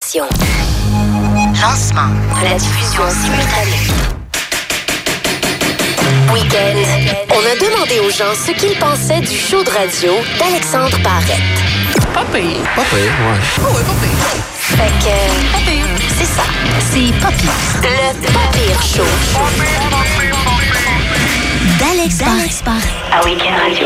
Station. Lancement de la diffusion simultanée. Week-end. On a demandé aux gens ce qu'ils pensaient du show de radio d'Alexandre Barrette. Pas pire. Pas pire, ouais. Oh, ouais, pas pire. Fait que... Pas pire. C'est ça. C'est pas pire. Le pas pire show. D'Alex Barrette. À Week-end Radio.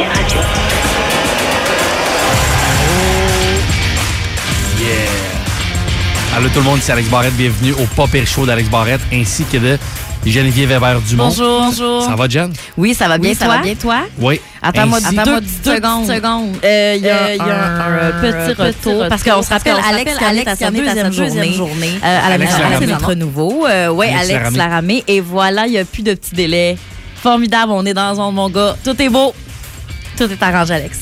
Yeah! Allô tout le monde, c'est Alex Barrette. Bienvenue au Pas Pire Show d'Alex Barrette ainsi que de Geneviève Hébert-Dumont. Bonjour. Ça va, Jen? Oui, ça va bien, ça va bien, toi? Oui. Attends-moi 10 secondes. Il y a un petit retour. Parce qu'on se rappelle, Alex est à sa deuxième journée à la maison. C'est notre nouveau. Oui, Alex Laramé. Et voilà, il n'y a plus de petits délais. Formidable, on est dans la zone, mon gars. Tout est beau. Tout est arrangé, Alex.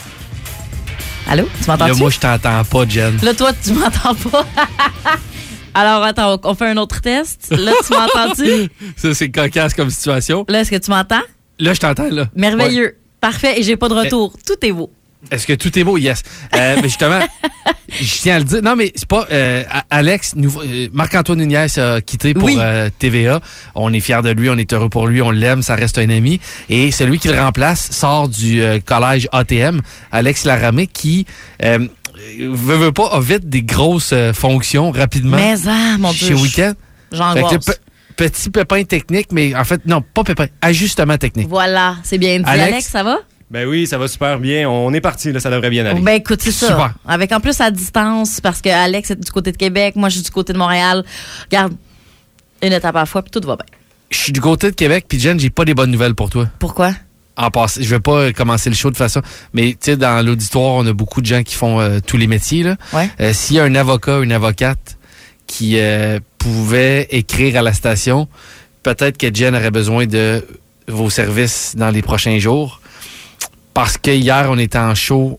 Allô? Tu m'entends-tu? Là, moi, je t'entends pas, Jen. Là, toi, tu m'entends pas. Alors, attends, on fait un autre test. Là, tu m'entends-tu? Ça, c'est cocasse comme situation. Là, est-ce que tu m'entends? Là, je t'entends, là. Merveilleux. Ouais. Parfait. Et j'ai pas de retour. Tout est beau. Est-ce que tout est beau? Yes. Mais justement, je tiens à le dire. Non, mais c'est pas... Alex, Marc-Antoine Nunez a quitté pour TVA. On est fiers de lui, on est heureux pour lui, on l'aime, ça reste un ami. Et celui qui le remplace sort du collège ATM, Alex Laramé, qui... veut pas, a vite des grosses fonctions rapidement. Mais mon Dieu. Chez Week-end. J'angoisse. Petit pépin technique, mais en fait, non, pas pépin, ajustement technique. Voilà, c'est bien dit. Alex, ça va? Ben oui, ça va super bien. On est parti, là, ça devrait bien aller. Ben écoute, c'est ça. Super. Avec en plus à distance, parce que Alex est du côté de Québec, moi je suis du côté de Montréal. Regarde, une étape à la fois, puis tout va bien. Je suis du côté de Québec, puis Jen, j'ai pas des bonnes nouvelles pour toi. Pourquoi? En passant, je vais pas commencer le show de façon, mais tu sais, dans l'auditoire, on a beaucoup de gens qui font tous les métiers, là. Ouais. S'il y a un avocat, une avocate qui pouvait écrire à la station, peut-être que Jen aurait besoin de vos services dans les prochains jours. Parce que hier, on était en show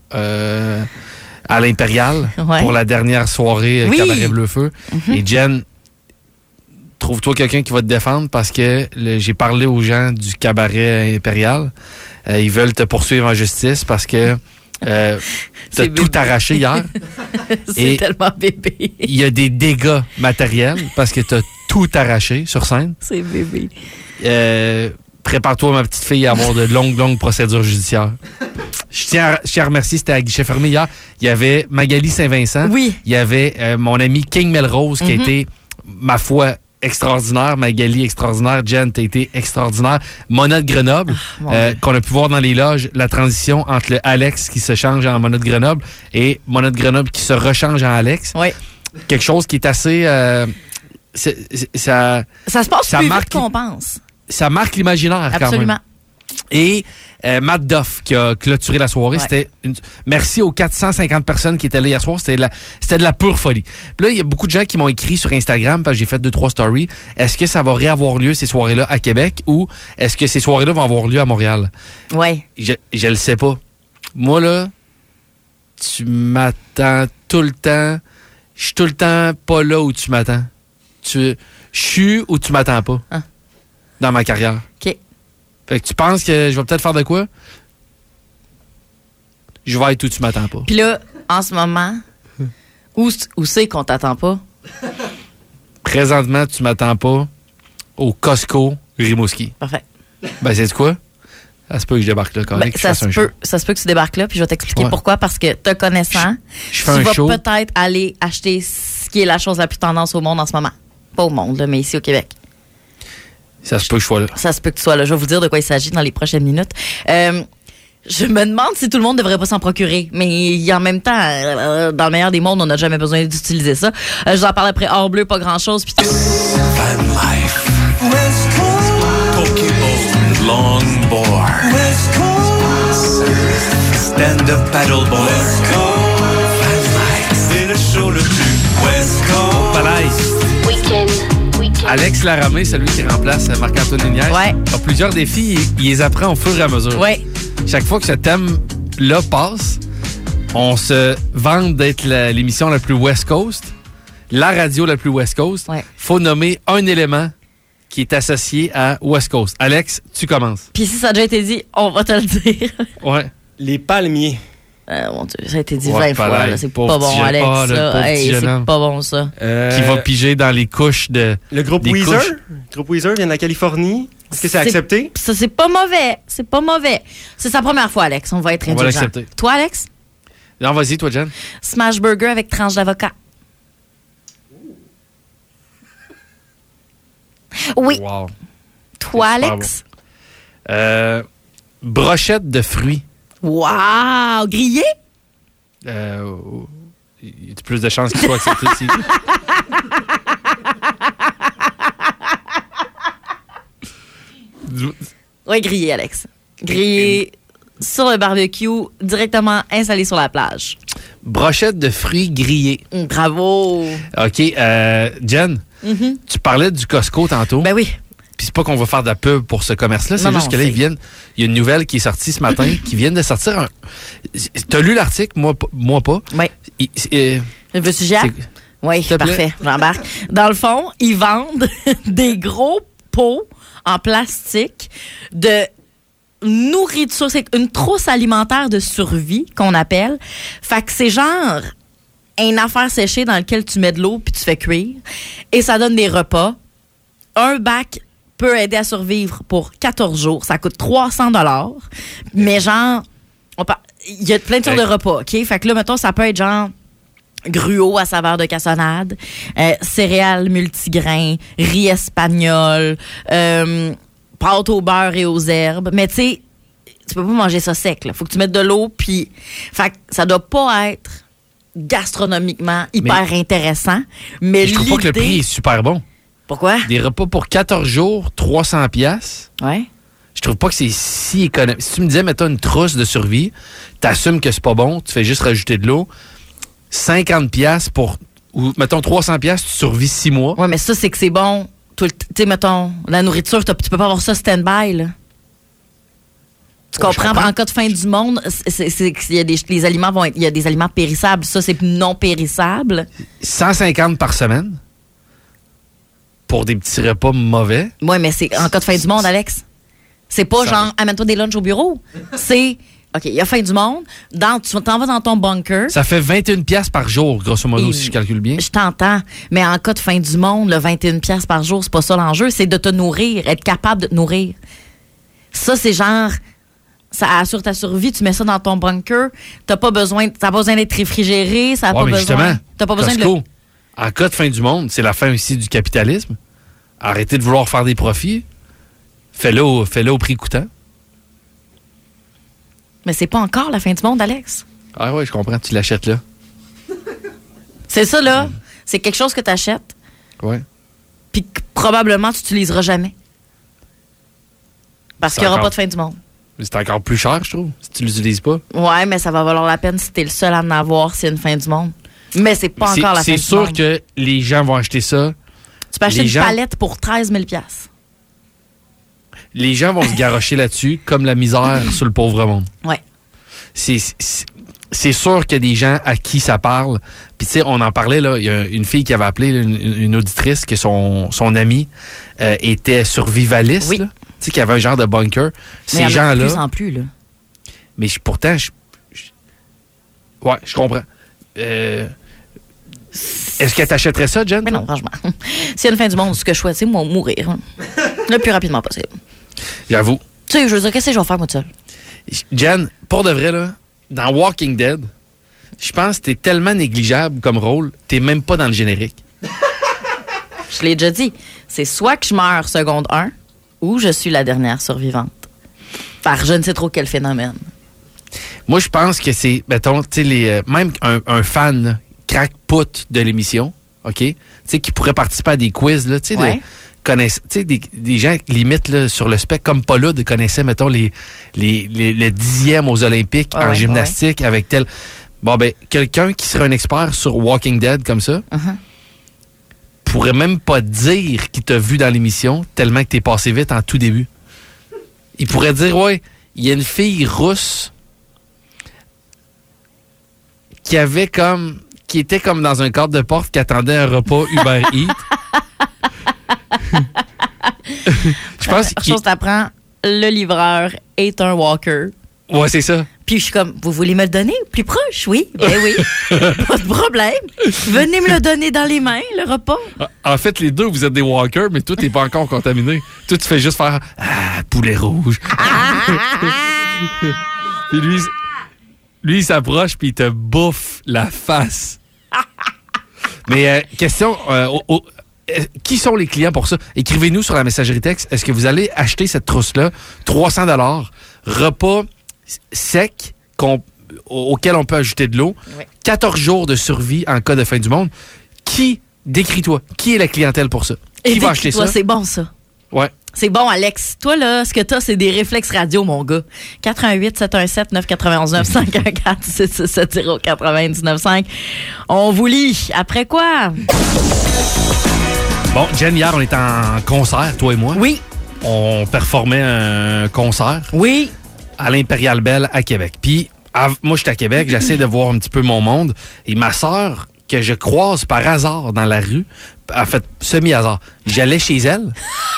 à l'Impérial pour la dernière soirée Cabaret Bleu-Feu. Mm-hmm. Et Jen, trouve-toi quelqu'un qui va te défendre parce que j'ai parlé aux gens du Cabaret Impérial. Ils veulent te poursuivre en justice parce que t'as tout arraché hier. C'est tellement bébé. Il y a des dégâts matériels parce que t'as tout arraché sur scène. C'est bébé. Prépare-toi, ma petite fille, à avoir de longues procédures judiciaires. Je tiens à remercier, c'était à guichet fermé hier. Il y avait Magali Saint-Vincent. Oui. Il y avait mon ami King Melrose qui a été, ma foi, extraordinaire. Magali, extraordinaire. Jen, t'as été extraordinaire. Mona de Grenoble, qu'on a pu voir dans les loges, la transition entre le Alex qui se change en Mona de Grenoble et Mona de Grenoble qui se rechange en Alex. Oui. Quelque chose qui est assez... ça se passe plus marque vite qu'on pense. Ça marque l'imaginaire quand même. Absolument. Et Matt Duff qui a clôturé la soirée. Ouais. Merci aux 450 personnes qui étaient là hier soir. C'était de la pure folie. Puis là, il y a beaucoup de gens qui m'ont écrit sur Instagram parce que j'ai fait 2-3 stories. Est-ce que ça va réavoir lieu ces soirées-là à Québec ou est-ce que ces soirées-là vont avoir lieu à Montréal? Oui. Je le sais pas. Moi, là, tu m'attends tout le temps. Je suis tout le temps pas là où tu m'attends. Je suis où tu m'attends pas. Ah. Dans ma carrière. OK. Fait que tu penses que je vais peut-être faire de quoi? Je vais être où tu m'attends pas. Puis là, en ce moment, où c'est qu'on t'attend pas? Présentement, tu m'attends pas au Costco Rimouski. Parfait. Ben, c'est quoi? Ça se peut que je débarque là, quand même. Ça se peut que tu débarques là, puis je vais t'expliquer pourquoi. Parce que te connaissant, je fais tu un show. vas peut-être aller acheter ce qui est la chose la plus tendance au monde en ce moment. Pas au monde, là, mais ici au Québec. Ça se peut que je sois là. Ça se peut que tu sois là. Je vais vous dire de quoi il s'agit dans les prochaines minutes. Je me demande si tout le monde devrait pas s'en procurer. Mais en même temps, dans le meilleur des mondes, on n'a jamais besoin d'utiliser ça. Je vous en parle après hors bleu, pas grand-chose. Puis tout. Van Life. West Coast. Pokeball. Longboard. West Coast. Stand-up paddleboard. West Coast. Van Life. C'est le show le plus West Coast. Palais. Week-end. Alex Laramé, celui qui remplace Marc-Antoine Nunez, a plusieurs défis. Il les apprend au fur et à mesure. Ouais. Chaque fois que ce thème-là passe, on se vante d'être l'émission la plus West Coast, la radio la plus West Coast. Ouais. Faut nommer un élément qui est associé à West Coast. Alex, tu commences. Puis si ça a déjà été dit, on va te le dire. Ouais. Les palmiers. Mon Dieu, ça a été dit 20 fois. Là, c'est pas bon, Alex. C'est pas bon, ça. Qui va piger dans les couches de... Le groupe Weezer? Le groupe Weezer vient de la Californie. Est-ce que c'est accepté? Ça, c'est pas mauvais. C'est pas mauvais. C'est sa première fois, Alex. On va être indulgent. On va l'accepter. Toi, Alex? Non, vas-y, toi, Jen. Smash Burger avec tranche d'avocat. Oui. Wow. Toi, Alex? Bon. Brochette de fruits. Wow! Grillé? Il y a plus de chances qu'il soit accepté ici. Oui, grillé, Alex. Grillé sur le barbecue, directement installé sur la plage. Brochette de fruits grillés. Bravo! OK. Jen, tu parlais du Costco tantôt. Ben oui. Puis c'est pas qu'on va faire de la pub pour ce commerce-là, c'est juste que là, il y a une nouvelle qui est sortie ce matin, qui vient de sortir. T'as lu l'article, moi pas. Oui. Veux-tu sujet? Oui, parfait, j'embarque. Dans le fond, ils vendent des gros pots en plastique de nourriture. C'est une trousse alimentaire de survie qu'on appelle. Fait que c'est genre une affaire séchée dans laquelle tu mets de l'eau puis tu fais cuire. Et ça donne des repas. Un bac peut aider à survivre pour 14 jours. Ça coûte 300 $. Mais genre, il y a plein de sortes de repas, OK? Fait que là, mettons, ça peut être genre gruau à saveur de cassonade, céréales multigrains, riz espagnol, pâte au beurre et aux herbes. Mais tu sais, tu peux pas manger ça sec, là. Faut que tu mettes de l'eau, puis... Fait que ça doit pas être gastronomiquement hyper intéressant, mais je trouve pas que le prix est super bon. Pourquoi? Des repas pour 14 jours, 300 $. Ouais. Je trouve pas que c'est si économique. Si tu me disais, mettons une trousse de survie, t'assumes que c'est pas bon, tu fais juste rajouter de l'eau, 50 $ pour... Ou, mettons, 300 $, tu survis 6 mois. Ouais, mais ça, c'est que c'est bon. Tu sais, mettons, la nourriture, tu peux pas avoir ça stand-by, là. Tu comprends? En cas de fin du monde, il y a les aliments il y a des aliments périssables. Ça, c'est non périssable. 150 par semaine pour des petits repas mauvais. Oui, mais c'est en cas de fin du monde, Alex. C'est pas genre, amène-toi des lunchs au bureau. C'est, OK, il y a fin du monde. Tu t'en vas dans ton bunker. Ça fait 21 $ par jour, grosso modo, si je calcule bien. Je t'entends. Mais en cas de fin du monde, le 21 $ par jour, c'est pas ça l'enjeu. C'est de te nourrir, être capable de te nourrir. Ça, c'est genre... Ça assure ta survie, tu mets ça dans ton bunker, t'as pas besoin d'être réfrigéré, ça a pas besoin. Justement, t'as pas besoin Costco, en cas de fin du monde, c'est la fin aussi du capitalisme. Arrêtez de vouloir faire des profits. Fais-le au prix coûtant. Mais c'est pas encore la fin du monde, Alex. Ah ouais, je comprends, tu l'achètes là. C'est ça, là. C'est quelque chose que tu achètes. Ouais. Puis que probablement tu n'utiliseras jamais. Parce qu'il n'y aura pas de fin du monde. C'est encore plus cher, je trouve, si tu ne l'utilises pas. Ouais, mais ça va valoir la peine si tu es le seul à en avoir, c'est une fin du monde. Mais c'est pas encore la fin du monde. C'est sûr que les gens vont acheter ça. Tu peux acheter une palette pour 13 000 $. Les gens vont se garrocher là-dessus comme la misère sur le pauvre monde. Ouais. C'est sûr qu'il y a des gens à qui ça parle. Puis tu sais, on en parlait, là, il y a une fille qui avait appelé, une auditrice, que son amie était survivaliste. Oui. Tu sais, qui avait un genre de bunker. Ces gens-là... de plus en plus, là. Mais pourtant, ouais, je comprends. Est-ce qu'elle t'achèterait ça, Jen? Mais non, franchement. S'il y a une fin du monde, ce que je choisis, moi, mourir. Hein. Le plus rapidement possible. J'avoue. Tu sais, je veux dire, qu'est-ce que je vais faire, moi, tout seul? Jen, pour de vrai, là, dans Walking Dead, je pense que t'es tellement négligeable comme rôle, t'es même pas dans le générique. Je l'ai déjà dit. C'est soit que je meurs seconde 1 ou je suis la dernière survivante. Par je ne sais trop quel phénomène. Moi, je pense que c'est, mettons, tu sais, même un fan crackpot de l'émission, OK? Tu sais, qui pourrait participer à des quiz, là, tu sais, ouais. Des gens limite là, sur le spectre, comme Paul Oud connaissait, mettons, le 10e aux Olympiques en gymnastique avec tel... Bon, ben, quelqu'un qui serait un expert sur Walking Dead comme ça, pourrait même pas dire qu'il t'a vu dans l'émission tellement que t'es passé vite en tout début. Il pourrait dire, ouais, il y a une fille rousse qui était comme dans un cadre de porte qui attendait un repas Uber Eats. Je pense que t'apprends, le livreur est un walker. Ouais, c'est ça. Puis je suis comme, vous voulez me le donner plus proche? Oui, ben oui. Pas de problème. Venez me le donner dans les mains, le repas. En fait, les deux, vous êtes des walkers, mais toi, t'es pas encore contaminé. Toi, tu fais juste faire poulet rouge. Puis lui, il s'approche puis il te bouffe la face. Mais question, qui sont les clients pour ça? Écrivez-nous sur la messagerie texte. Est-ce que vous allez acheter cette trousse-là, 300$, repas sec auquel on peut ajouter de l'eau, 14 jours de survie en cas de fin du monde? Décris-toi, qui est la clientèle pour ça? Qui va acheter ça? C'est bon, ça. Ouais. C'est bon, Alex. Toi, là, ce que t'as, c'est des réflexes radio, mon gars. 88-717-991-95, on vous lit. Après quoi? Bon, Jen, hier, on était en concert, toi et moi. Oui. On performait un concert. Oui. À l'Impérial Belle à Québec. Puis, moi, j'étais à Québec, j'essaie de voir un petit peu mon monde. Et ma sœur, que je croise par hasard dans la rue, en fait, semi-hasard, j'allais chez elle.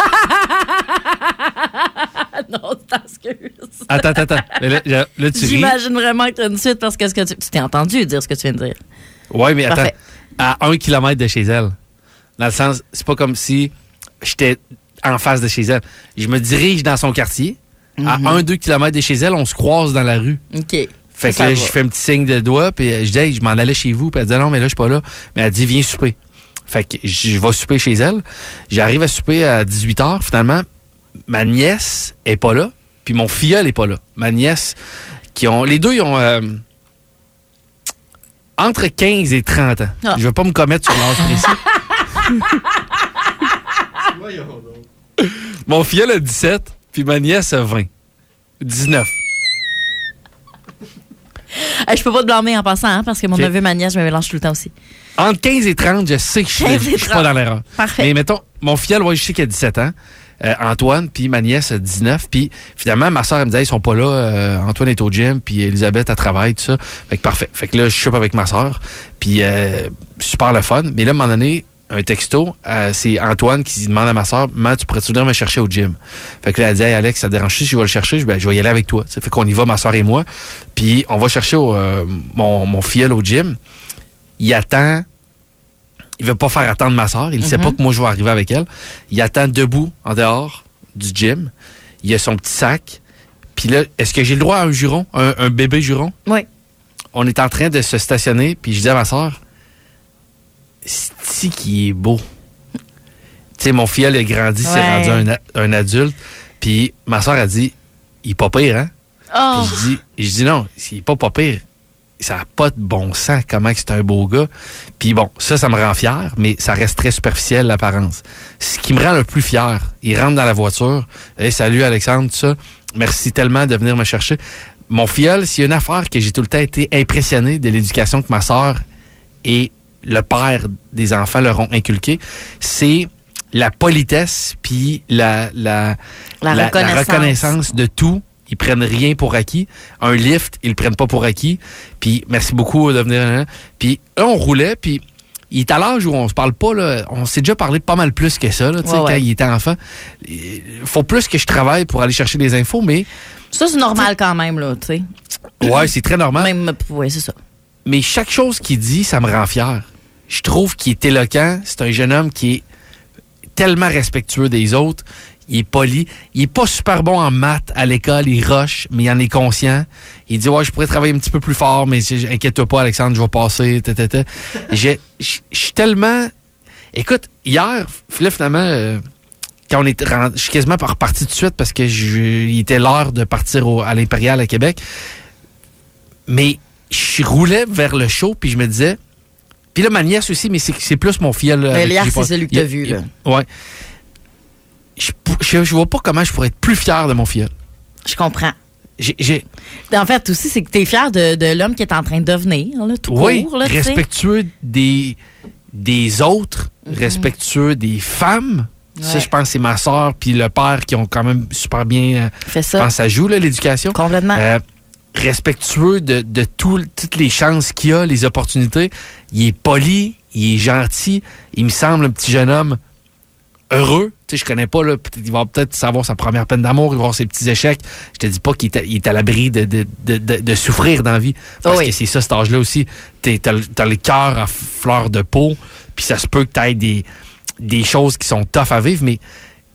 Non, t'excuses. Attends. Là, tu J'imagine vraiment que tu as une suite parce que tu t'es entendu dire ce que tu viens de dire. Oui, mais Parfait. Attends. À 1 kilomètre de chez elle. Dans le sens, c'est pas comme si j'étais en face de chez elle. Je me dirige dans son quartier. À 1-2 kilomètres de chez elle, on se croise dans la rue. OK. Fait que là, je fais un petit signe de doigt, puis je dis, hey, je m'en allais chez vous. Puis elle dit, non, mais là, je suis pas là. Mais elle dit, viens souper. Fait que je vais souper chez elle. J'arrive à souper à 18h. Finalement, ma nièce est pas là, puis mon filleul est pas là. Ma nièce, les deux, ils ont entre 15 et 30 ans. Ah. Je vais pas me commettre sur l'âge précis. Mon filleul a 17, puis ma nièce a 20. 19. Je peux pas te blâmer en passant, hein, parce que mon neveu, ma nièce, je me mélange tout le temps aussi. Entre 15 et 30, je sais que je suis pas dans l'erreur. Parfait. Mais mettons, mon filleul, je sais qu'il a 17 ans. Antoine, puis ma nièce a 19. Puis finalement, ma soeur, elle me disait, ils sont pas là. Antoine est au gym, puis Elisabeth, elle travaille, tout ça. Fait que parfait. Fait que là, je suis avec ma soeur. Puis super le fun. Mais là, à un moment donné, un texto, c'est Antoine qui demande à ma soeur, maman, tu pourrais-tu venir me chercher au gym? Fait que là, elle dit, hey, Alex, ça te dérange si je vais le chercher? Je vais y aller avec toi. T'sais, fait qu'on y va, ma soeur et moi. Puis on va chercher mon filleul au gym. Il attend. Il veut pas faire attendre ma soeur. Il sait pas que moi, je vais arriver avec elle. Il attend debout, en dehors du gym. Il a son petit sac. Puis là, est-ce que j'ai le droit à un juron? Un bébé juron? Oui. On est en train de se stationner. Puis je dis à ma soeur, c'est qui est beau. Tu sais, mon filleul a grandi, s'est rendu un adulte. Puis ma soeur a dit, il est pas pire, hein? Oh. Puis je dis non, il est pas pire. Ça n'a pas de bon sens, comment c'est un beau gars. Puis bon, ça me rend fier, mais ça reste très superficiel, l'apparence. Ce qui me rend le plus fier, il rentre dans la voiture. Hey, salut Alexandre, tout ça. Merci tellement de venir me chercher. Mon filleul, s'il y a une affaire que j'ai tout le temps été impressionné de l'éducation que ma soeur et le père des enfants leur ont inculqué, c'est la politesse puis la reconnaissance de tout. Ils prennent rien pour acquis. Un lift, ils le prennent pas pour acquis. Puis merci beaucoup de venir. Puis là, on roulait, puis il est à l'âge où on se parle pas, là. On s'est déjà parlé pas mal plus que ça, là, quand il était enfant. Il faut plus que je travaille pour aller chercher des infos, mais... Ça, c'est normal quand même, là, tu sais. Ouais, c'est très normal. Oui, c'est ça. Mais chaque chose qu'il dit, ça me rend fier. Je trouve qu'il est éloquent. C'est un jeune homme qui est tellement respectueux des autres. Il est poli. Il est pas super bon en maths à l'école. Il rush, mais il en est conscient. Il dit, ouais, je pourrais travailler un petit peu plus fort, mais inquiète-toi pas, Alexandre, je vais passer. Je suis tellement... Écoute, hier, finalement, quand je suis quasiment reparti tout de suite parce que il était l'heure de partir à l'Impérial à Québec. Mais je roulais vers le show, puis je me disais... Puis là, ma nièce aussi, mais c'est plus mon filleul. Hier, c'est celui que tu as vu, là. Ouais. Je vois pas comment je pourrais être plus fier de mon filleul. Je comprends. En fait, aussi, c'est que tu es fier de l'homme qui est en train de devenir, là, tout court. Là, respectueux des autres, respectueux des femmes. Ouais. Ça, je pense que c'est ma soeur puis le père qui ont quand même super bien... fait ça. Je pense que ça joue, là, l'éducation. Complètement. Respectueux de toutes les chances qu'il a, les opportunités. Il est poli, il est gentil. Il me semble un petit jeune homme heureux. Tu sais, je connais pas, là, il va peut-être savoir sa première peine d'amour, il va avoir ses petits échecs. Je te dis pas qu'il est à l'abri de souffrir dans la vie. Parce que c'est ça, cet âge-là aussi. T'as le cœur à fleur de peau, puis ça se peut que t'aies des choses qui sont tough à vivre, mais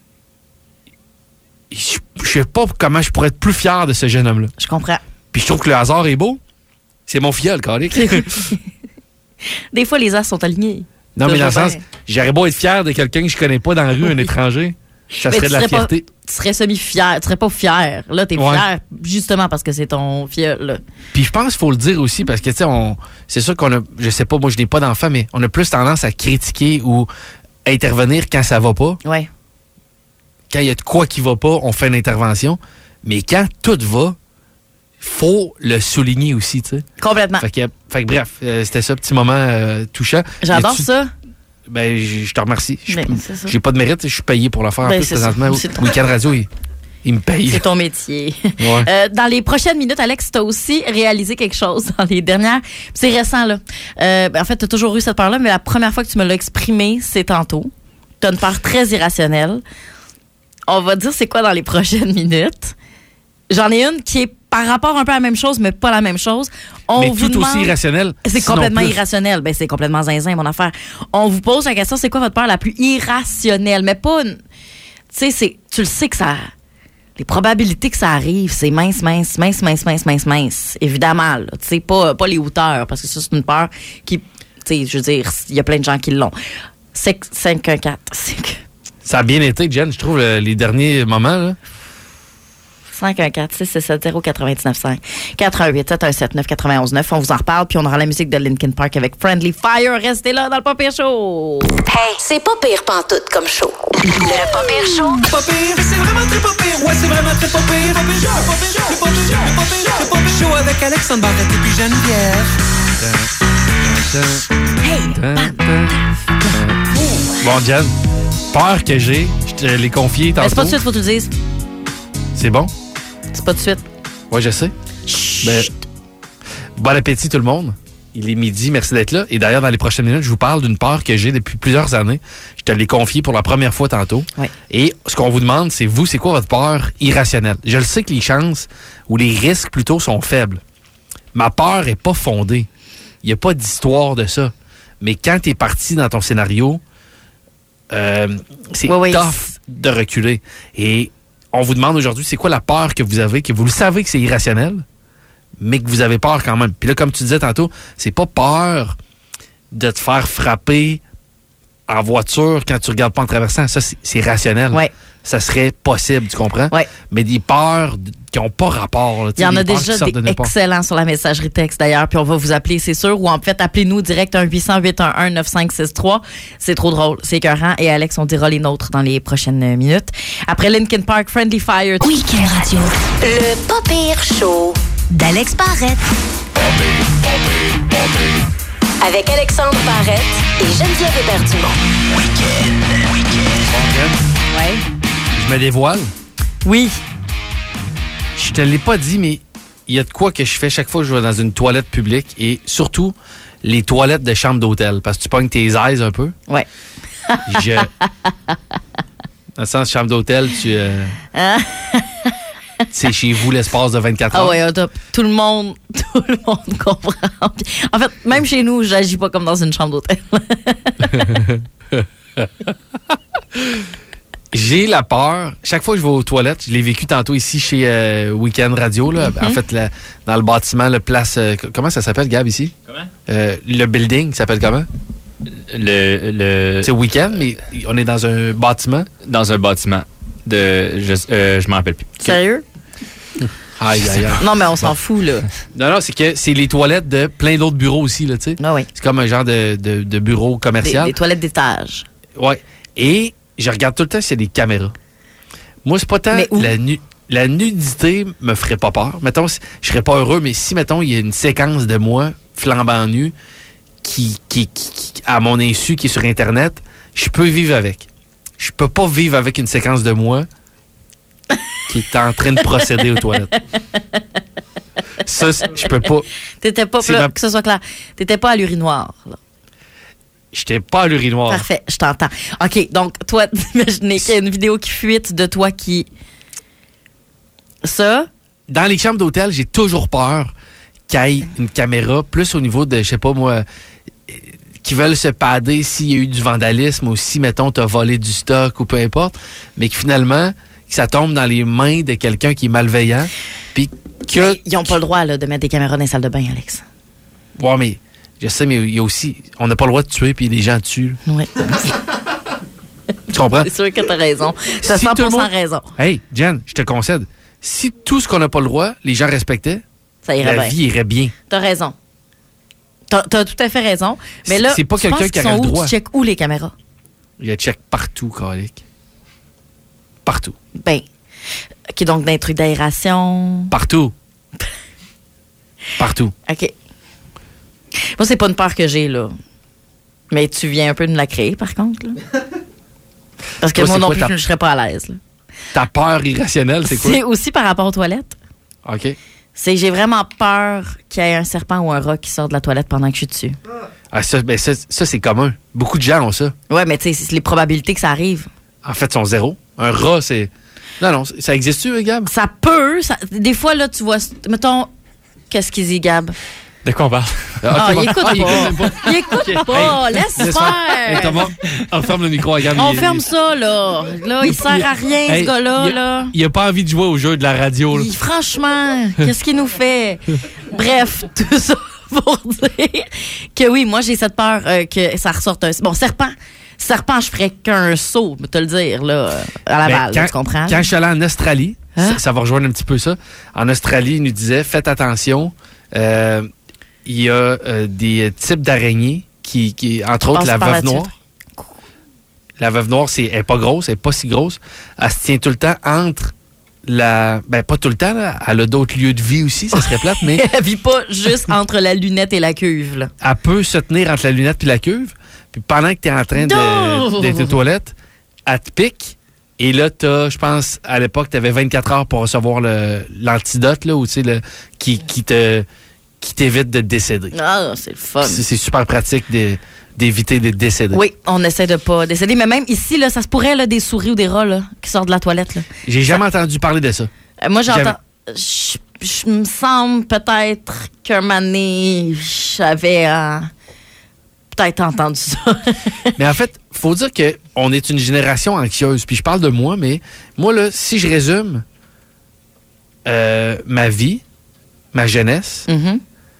je sais pas comment je pourrais être plus fier de ce jeune homme-là. Je comprends. Puis je trouve que le hasard est beau. C'est mon filleul, calique. Des fois, les as sont alignés. Non, mais dans le sens, j'aurais beau être fier de quelqu'un que je connais pas dans la rue, un étranger. Ça serait de la fierté. Tu serais semi-fier. Tu serais pas fier. Là, t'es fier justement parce que c'est ton filleul. Puis je pense qu'il faut le dire aussi parce que, tu sais, c'est sûr qu'on a, je sais pas, moi, je n'ai pas d'enfant, mais on a plus tendance à critiquer ou intervenir quand ça va pas. Ouais. Quand il y a de quoi qui va pas, on fait une intervention. Mais quand tout va, faut le souligner aussi, tu sais. Complètement. Fait que bref, c'était ça, petit moment touchant. J'adore ça. Ben, je te remercie. J'ai pas de mérite, je suis payé pour le faire. En plus, présentement, Week-end Radio, il me paye. C'est ton métier. Ouais. Dans les prochaines minutes, Alex, tu as aussi réalisé quelque chose dans les dernières. C'est récent, là. En fait, tu as toujours eu cette peur-là, mais la première fois que tu me l'as exprimée, c'est tantôt. Tu as une peur très irrationnelle. On va dire c'est quoi dans les prochaines minutes. J'en ai une qui est par rapport un peu à la même chose, mais pas la même chose. Mais tout aussi irrationnel. C'est complètement irrationnel. Ben, c'est complètement zinzin, mon affaire. On vous pose la question, c'est quoi votre peur la plus irrationnelle? Mais pas une... Tu sais, tu le sais que ça... Les probabilités que ça arrive, c'est mince. Évidemment, tu sais, pas les hauteurs, parce que ça, c'est une peur qui... Tu sais, je veux dire, il y a plein de gens qui l'ont. 514. Ça a bien été, Jen, je trouve, les derniers moments, là. 514-667-099-5 418-717-991-9. On vous en reparle, puis on aura la musique de Linkin Park avec Friendly Fire. Restez là dans le Pas Pire Show. Hey, c'est pas pire pantoute comme show. Le Pas Pire Show. Pas pire, c'est vraiment très pas pire. Ouais, c'est vraiment très pas pire. Le Pas Pire Show avec Alexandre Barrette et puis Geneviève. Bon, Jen, peur que j'ai, je te l'ai confié tantôt. C'est pas tout de suite, faut que tu le dises. C'est bon? C'est pas tout de suite. Oui, je sais. Ben, bon appétit tout le monde. Il est midi, merci d'être là. Et d'ailleurs, dans les prochaines minutes, je vous parle d'une peur que j'ai depuis plusieurs années. Je te l'ai confiée pour la première fois tantôt. Oui. Et ce qu'on vous demande, c'est vous, c'est quoi votre peur irrationnelle? Je le sais que les chances ou les risques plutôt sont faibles. Ma peur est pas fondée. Il n'y a pas d'histoire de ça. Mais quand tu es parti dans ton scénario, c'est tough de reculer. Et on vous demande aujourd'hui, c'est quoi la peur que vous avez, que vous le savez que c'est irrationnel, mais que vous avez peur quand même. Puis là, comme tu disais tantôt, c'est pas peur de te faire frapper en voiture quand tu regardes pas en traversant. Ça, c'est rationnel. Ouais. Ça serait possible, tu comprends? Ouais. Mais des peurs qui n'ont pas rapport. Là, il y en a déjà des excellents sur la messagerie texte, d'ailleurs, puis on va vous appeler, c'est sûr, ou en fait, appelez-nous direct 1-800-811-9563. C'est trop drôle, c'est écœurant, et Alex, on dira les nôtres dans les prochaines minutes. Après Linkin Park, Friendly Fire. Week-end Radio. Le Pas Pire Show d'Alex Barrette. Avec Alexandre Barrette et Geneviève Hébert-Dumont. Ouais. Je me dévoile. Oui. Je te l'ai pas dit, mais il y a de quoi que je fais chaque fois que je vais dans une toilette publique et surtout les toilettes de chambre d'hôtel parce que tu pognes tes eyes un peu. Ouais. Dans le sens chambre d'hôtel, c'est chez vous l'espace de 24 heures. Ah ouais, tout le monde comprend. En fait, même chez nous, j'agis pas comme dans une chambre d'hôtel. J'ai la peur. Chaque fois que je vais aux toilettes, je l'ai vécu tantôt ici chez Week-end Radio. Là. En fait, dans le bâtiment, le place... comment ça s'appelle, Gab, ici? Comment? Le building s'appelle comment? C'est Week-end, mais on est dans un bâtiment. Dans un bâtiment. Je m'en rappelle plus. Sérieux? Aïe. Non, mais on s'en fout, là. Non, c'est que c'est les toilettes de plein d'autres bureaux aussi, là, tu sais. Ah oui. C'est comme un genre de bureau commercial. Des toilettes d'étage. Ouais. Et je regarde tout le temps s'il y a des caméras. Moi, c'est pas tant la nudité me ferait pas peur. Mettons, je serais pas heureux, mais si, mettons, il y a une séquence de moi flambant nu qui à mon insu, qui est sur Internet, je peux vivre avec. Je peux pas vivre avec une séquence de moi qui est en train de procéder aux toilettes. Ça, je peux pas. T'étais pas, que ce soit clair, t'étais pas à l'urinoir, là. J'étais pas à l'urinoir. Parfait, je t'entends. OK, donc, toi, imaginez qu'il y a une vidéo qui fuite de toi qui... Ça? Dans les chambres d'hôtel, j'ai toujours peur qu'il y ait une caméra, plus au niveau de, je sais pas moi, qui veulent se padder s'il y a eu du vandalisme ou si, mettons, t'as volé du stock ou peu importe, mais que finalement, que ça tombe dans les mains de quelqu'un qui est malveillant. Puis que... Ils n'ont pas le droit là, de mettre des caméras dans les salles de bain, Alex. Ouais, mais je sais, mais il y a aussi... On n'a pas le droit de tuer, puis les gens tuent. Oui. Tu comprends? C'est sûr que t'as raison. T'as 100% raison. Hey, Jen, je te concède. Si tout ce qu'on n'a pas le droit, les gens respectaient, ça irait la vie irait bien. T'as raison. T'as tout à fait raison. Mais là, c'est pas quelqu'un qui aurait le droit. Tu checkes où les caméras? Il y a check partout, Calique. Partout. Ben, OK, donc des trucs d'aération. Partout. Partout. OK. Moi, c'est pas une peur que j'ai, là. Mais tu viens un peu de me la créer, par contre, là. Parce que moi non plus, je serais pas à l'aise, là. Ta peur irrationnelle, c'est quoi? C'est aussi par rapport aux toilettes. OK. C'est j'ai vraiment peur qu'il y ait un serpent ou un rat qui sort de la toilette pendant que je suis dessus. Ah, ça, c'est commun. Beaucoup de gens ont ça. Ouais, mais tu sais, les probabilités que ça arrive. En fait, sont zéro. Un rat, c'est... Non, ça existe-tu, Gab? Ça peut. Des fois, là, tu vois... Mettons, qu'est-ce qu'il dit, Gab? De quoi on parle? Il écoute pas. Il écoute pas. Laisse faire. Thomas, on ferme le micro à Gab. On ferme ça, là. Là, il sert à rien, ce gars-là. Là. Il a pas envie de jouer au jeu de la radio. Là. Franchement, qu'est-ce qu'il nous fait? Bref, tout ça pour dire que oui, moi, j'ai cette peur que ça ressorte un... Bon, serpent, je ferais qu'un saut, te le dire, là, à Laval, tu comprends? Quand je suis allé en Australie, ça va rejoindre un petit peu ça. En Australie, il nous disait, faites attention... il y a des types d'araignées qui entre autres, la veuve noire. La veuve noire, elle n'est pas grosse, elle n'est pas si grosse. Elle se tient tout le temps entre pas tout le temps, là. Elle a d'autres lieux de vie aussi, ça serait plate, mais... Elle vit pas juste entre la lunette et la cuve, là. Elle peut se tenir entre la lunette et la cuve, puis pendant que tu es en train d'être aux toilettes, elle te pique, et là, je pense, à l'époque, tu avais 24 heures pour recevoir l'antidote, là, ou tu sais, qui t'évite de décéder. Ah, c'est le fun. C'est super pratique d'éviter de décéder. Oui, on essaie de pas décéder. Mais même ici, là, ça se pourrait, là, des souris ou des rats là, qui sortent de la toilette. Là. J'ai jamais entendu parler de ça. Moi, j'entends... Je me semble peut-être qu'un moment donné, j'avais peut-être entendu ça. Mais en fait, faut dire qu'on est une génération anxieuse. Puis je parle de moi, mais moi, là, si je résume ma vie, ma jeunesse... Mm-hmm.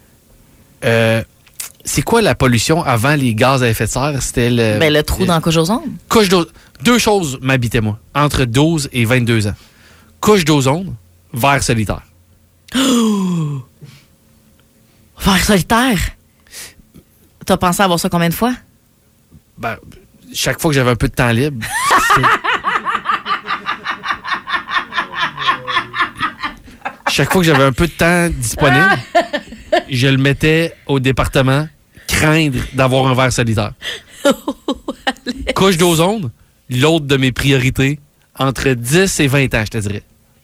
C'est quoi la pollution avant les gaz à effet de serre? C'était le trou dans la couche d'ozone. Couche d'ozone. Deux choses m'habitaient, moi, entre 12 et 22 ans. Couche d'ozone, verre solitaire. Oh! Verre solitaire? T'as pensé avoir ça combien de fois? Ben, chaque fois que j'avais un peu de temps libre. Chaque fois que j'avais un peu de temps disponible, je le mettais au département craindre d'avoir un verre solitaire. Couche d'ozone, l'autre de mes priorités, entre 10 et 20 ans, je te dirais.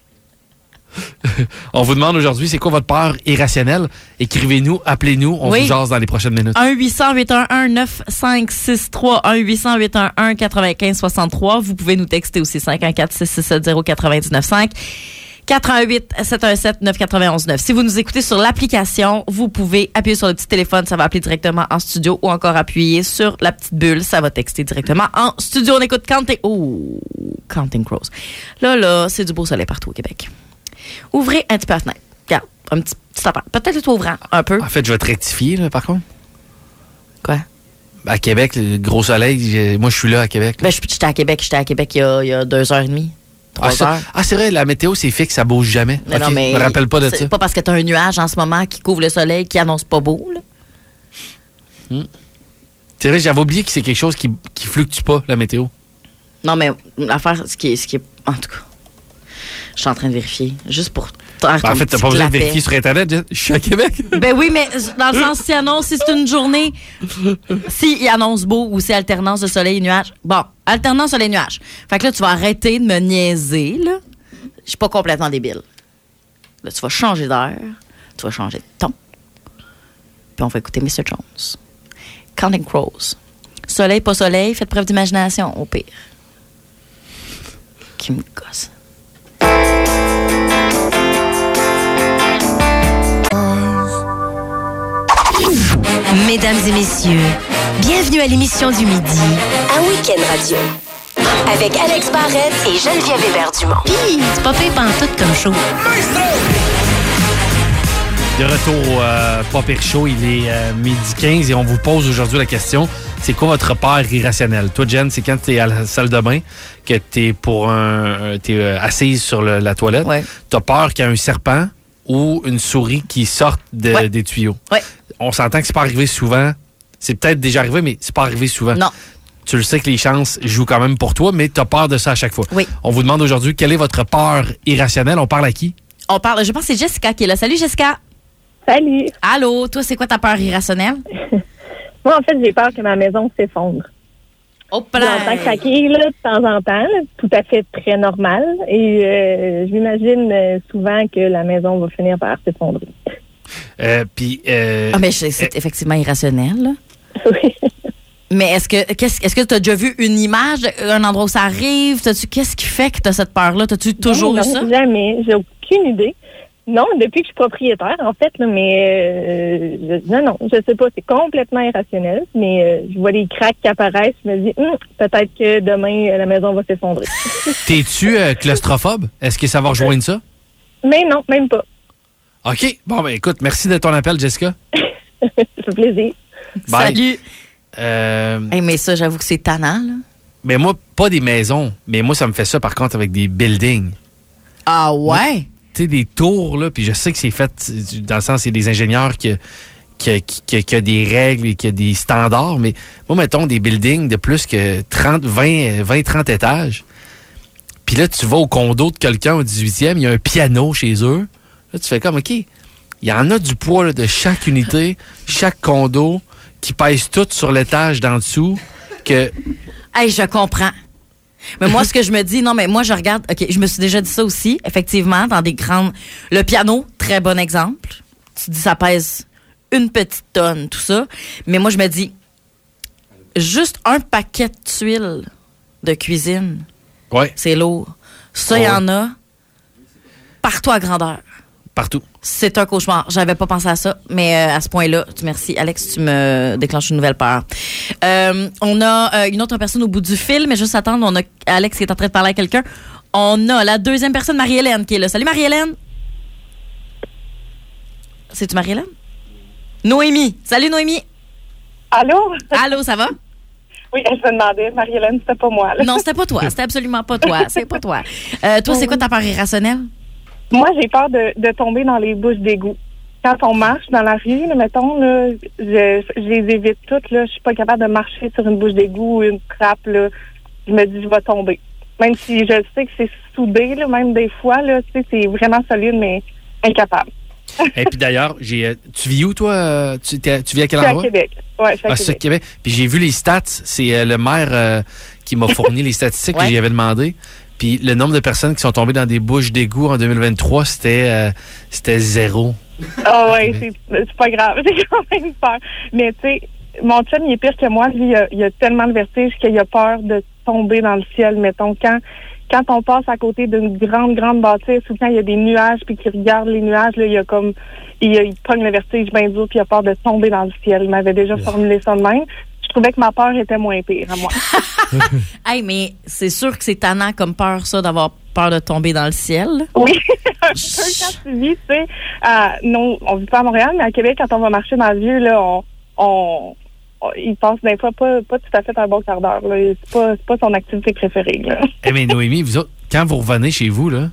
On vous demande aujourd'hui, c'est quoi votre peur irrationnelle? Écrivez-nous, appelez-nous, on vous jase dans les prochaines minutes. 1-800-811-9563, 1-800-811-9563. Vous pouvez nous texter aussi 514-667-099-5. 418-717-991-9. Si vous nous écoutez sur l'application, vous pouvez appuyer sur le petit téléphone, ça va appeler directement en studio, ou encore appuyer sur la petite bulle, ça va texter directement en studio. On écoute Counting Crows. Là, c'est du beau soleil partout au Québec. Ouvrez un petit peu la fenêtre. Regarde, un petit affaire. Peut-être le toit ouvrant, un peu. En fait, je vais te rectifier, là, par contre. Quoi? À Québec, le gros soleil, moi, je suis là à Québec. Là. Ben, j'étais à Québec il y a 2h30. 3 heures. C'est vrai, la météo, c'est fixe, ça bouge jamais. Mais non, mais je me rappelle pas de ça. C'est pas parce que t'as un nuage en ce moment qui couvre le soleil qui annonce pas beau, là. C'est vrai, j'avais oublié que c'est quelque chose qui fluctue pas, la météo. Non, mais l'affaire, ce qui est... En tout cas, je suis en train de vérifier. Juste pour... en fait, t'as pas besoin de vérifier sur Internet. Je suis à Québec. Ben oui, mais dans le sens, s'il annonce, si c'est une journée, s'il annonce beau ou c'est alternance de soleil et nuage. Bon, alternance soleil-nuage. Fait que là, tu vas arrêter de me niaiser, là. Je suis pas complètement débile. Là, tu vas changer d'air, tu vas changer de ton, puis on va écouter Mr. Jones. Counting Crows Soleil, pas soleil, faites preuve d'imagination, au pire. Qui me gosse. Mesdames et messieurs, bienvenue à l'émission du midi à Week-end Radio. Avec Alex Barrette et Geneviève Hébert-Dumont. Pis, c'est pas pire pantoute comme show. De retour au Pas Pire Show, il est 12h15 et on vous pose aujourd'hui la question, c'est quoi votre peur irrationnel? Toi, Jen, c'est quand tu es à la salle de bain, que tu es assise sur la toilette, tu as peur qu'il y ait un serpent ou une souris qui sorte des tuyaux. Ouais. On s'entend que c'est pas arrivé souvent. C'est peut-être déjà arrivé, mais c'est pas arrivé souvent. Non. Tu le sais que les chances jouent quand même pour toi, mais tu as peur de ça à chaque fois. Oui. On vous demande aujourd'hui, quelle est votre peur irrationnelle? On parle à qui? Je pense que c'est Jessica qui est là. Salut, Jessica. Salut. Allô, toi, c'est quoi ta peur irrationnelle? Moi, en fait, j'ai peur que ma maison s'effondre. Oh, j'entends craquer là, de temps en temps, là, tout à fait très normal. Et je m'imagine souvent que la maison va finir par s'effondrer. Mais c'est effectivement irrationnel, là. Oui. Mais est-ce que tu as déjà vu une image, un endroit où ça arrive? Qu'est-ce qui fait que tu as cette peur-là? T'as-tu toujours eu ça? Jamais. J'ai aucune idée. Non, depuis que je suis propriétaire, en fait, là, mais non, je sais pas, c'est complètement irrationnel, mais je vois des craques qui apparaissent, je me dis, peut-être que demain, la maison va s'effondrer. T'es-tu claustrophobe? Est-ce que ça va rejoindre ça? Mais non, même pas. OK. Bon, ben écoute, merci de ton appel, Jessica. Ça fait plaisir. Bye. Salut. Mais ça, j'avoue que c'est tannant, là. Mais moi, pas des maisons, mais moi, ça me fait ça, par contre, avec des buildings. Ah ouais? Tu sais, des tours, là, puis je sais que c'est fait, dans le sens, c'est des ingénieurs qui a des règles et qui a des standards, mais moi, mettons, des buildings de plus que 20-30 étages, puis là, tu vas au condo de quelqu'un au 18e, il y a un piano chez eux, là, tu fais comme, OK, il y en a du poids là, de chaque unité, chaque condo, qui pèse tout sur l'étage d'en dessous, que... Hey, je comprends. Mais moi, ce que je me dis, non, mais moi, je regarde, OK, je me suis déjà dit ça aussi, effectivement, dans des grandes... Le piano, très bon exemple. Tu dis, ça pèse une petite tonne, tout ça. Mais moi, je me dis, juste un paquet de tuiles de cuisine, c'est lourd. Ça, il y en a partout à grandeur. Partout. C'est un cauchemar. J'avais pas pensé à ça, mais à ce point-là, merci Alex, tu me déclenches une nouvelle peur. On a une autre personne au bout du fil, mais juste attendre, on a Alex qui est en train de parler à quelqu'un. On a la deuxième personne, Marie-Hélène, qui est là. Salut Marie-Hélène. C'est-tu Marie-Hélène? Noémie. Salut Noémie. Allô? Allô, ça va? Oui, je me demandais, Marie-Hélène, c'était pas moi. Là. Non, c'était pas toi. C'était absolument pas toi. C'est pas toi. Toi, c'est quoi ta peur irrationnelle? Moi, j'ai peur de tomber dans les bouches d'égout. Quand on marche dans la rue, là, mettons, là, je les évite toutes. Là, je suis pas capable de marcher sur une bouche d'égout ou une trappe. Là, je me dis, je vais tomber. Même si je sais que c'est soudé, là, même des fois, là, tu sais, c'est vraiment solide, mais incapable. Et puis d'ailleurs, tu vis où, toi? Tu vis à quel endroit? Je suis à Québec. Oui, je suis à c'est Québec. Puis j'ai vu les stats. C'est le maire qui m'a fourni les statistiques que j'y avais demandé. Puis le nombre de personnes qui sont tombées dans des bouches d'égout en 2023, c'était 0. Ah oui, c'est pas grave. J'ai quand même peur. Mais tu sais, mon chum, il est pire que moi. Lui, il a tellement de vertige qu'il a peur de tomber dans le ciel. Mettons, quand on passe à côté d'une grande bâtisse ou quand il y a des nuages puis qu'il regarde les nuages, là, il pogne le vertige bien dur puis il a peur de tomber dans le ciel. Il m'avait déjà formulé ça de même. Je trouvais que ma peur était moins pire à moi. Hey, mais c'est sûr que c'est tannant comme peur, ça, d'avoir peur de tomber dans le ciel. Oui, un peu quand tu vis, tu sais, non, on vit pas à Montréal, mais à Québec, quand on va marcher dans le vieux, là, il passe des fois pas tout à fait un bon quart d'heure. Là. C'est pas son activité préférée. Là. Mais Noémie, vous autres, quand vous revenez chez vous, là,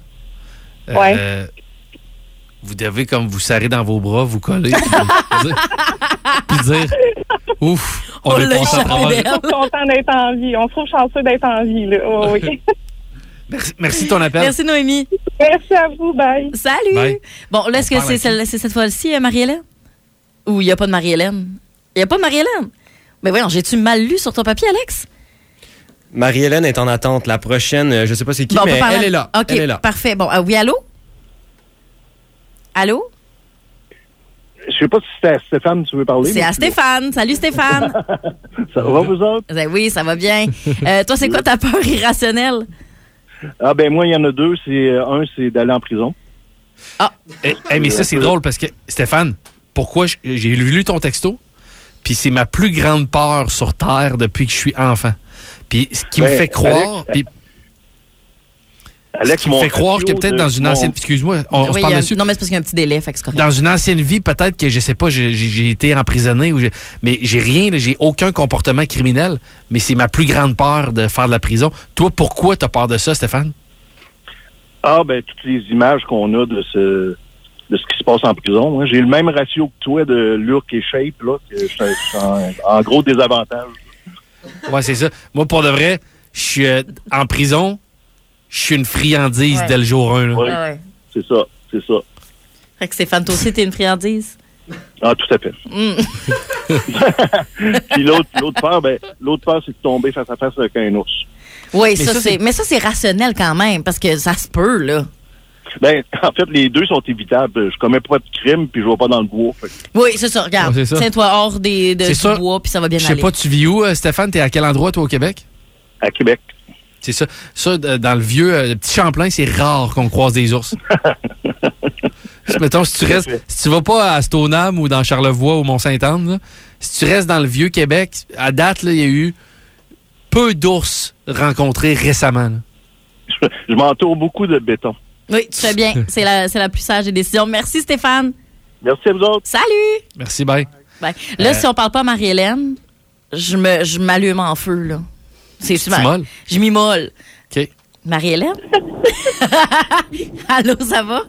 vous devez comme vous serrer dans vos bras, vous coller, puis dire ouf, on est passé à travers. On est content d'être en vie. On se trouve chanceux d'être en vie. Là. Oh, oui. Merci de ton appel. Merci Noémie. Merci à vous. Bye. Salut. Bye. Bon, là, est-ce que c'est cette fois-ci Marie-Hélène? Ou il n'y a pas de Marie-Hélène? Il n'y a pas de Marie-Hélène? Mais voyons, j'ai-tu mal lu sur ton papier, Alex? Marie-Hélène est en attente. La prochaine, je ne sais pas c'est qui, mais elle est là. OK, elle est là. Parfait. Bon, oui, allô? Allô? Je sais pas si c'est à Stéphane que tu veux parler. C'est à Stéphane. Salut, Stéphane. Ça va, vous autres? Oui, ça va bien. Toi, c'est quoi ta peur irrationnelle? Ah, ben moi, il y en a deux. C'est d'aller en prison. Ah! Mais ça, c'est drôle parce que, Stéphane, pourquoi j'ai lu ton texto, puis c'est ma plus grande peur sur Terre depuis que je suis enfant. Puis ce qui me fait croire... Alex, ce qui me fait croire que peut-être dans une ancienne... Excuse-moi, on se parle dessus. Non, mais c'est parce qu'il y a un petit délai, fait que c'est correct. Dans une ancienne vie, peut-être que, je sais pas, j'ai été emprisonné, mais j'ai rien, j'ai aucun comportement criminel, mais c'est ma plus grande peur de faire de la prison. Toi, pourquoi t'as peur de ça, Stéphane? Ah, ben, toutes les images qu'on a de ce qui se passe en prison. Hein. J'ai le même ratio que toi de look et shape, là, que je suis en gros désavantage. Ouais, c'est ça. Moi, pour de vrai, je suis en prison... Je suis une friandise dès le jour 1. Là. Oui, c'est ça. Fait que Stéphane, toi aussi, t'es une friandise? Ah, tout à fait. Puis l'autre peur, c'est de tomber face à face avec un ours. Oui, mais ça, c'est rationnel quand même, parce que ça se peut, là. Ben, en fait, les deux sont évitables. Je commets pas de crime, puis je vais pas dans le bois. Fait. Oui, c'est ça, regarde. Ouais, tiens-toi hors du bois, puis ça va bien aller. Je sais pas, tu vis où, Stéphane? T'es à quel endroit, toi, au Québec? À Québec. C'est ça. Ça, dans le vieux petit Champlain, c'est rare qu'on croise des ours. Mettons, si tu vas pas à Stoneham ou dans Charlevoix ou Mont-Sainte-Anne, là, si tu restes dans le vieux Québec, à date, il y a eu peu d'ours rencontrés récemment. Je m'entoure beaucoup de béton. Oui, tu fais bien. C'est la plus sage des décisions. Merci, Stéphane. Merci à vous autres. Salut. Merci, bye. Là, si on parle pas à Marie-Hélène, je m'allume en feu, là. C'est super. Je m'immole. OK. Marie-Hélène? Allô, ça va?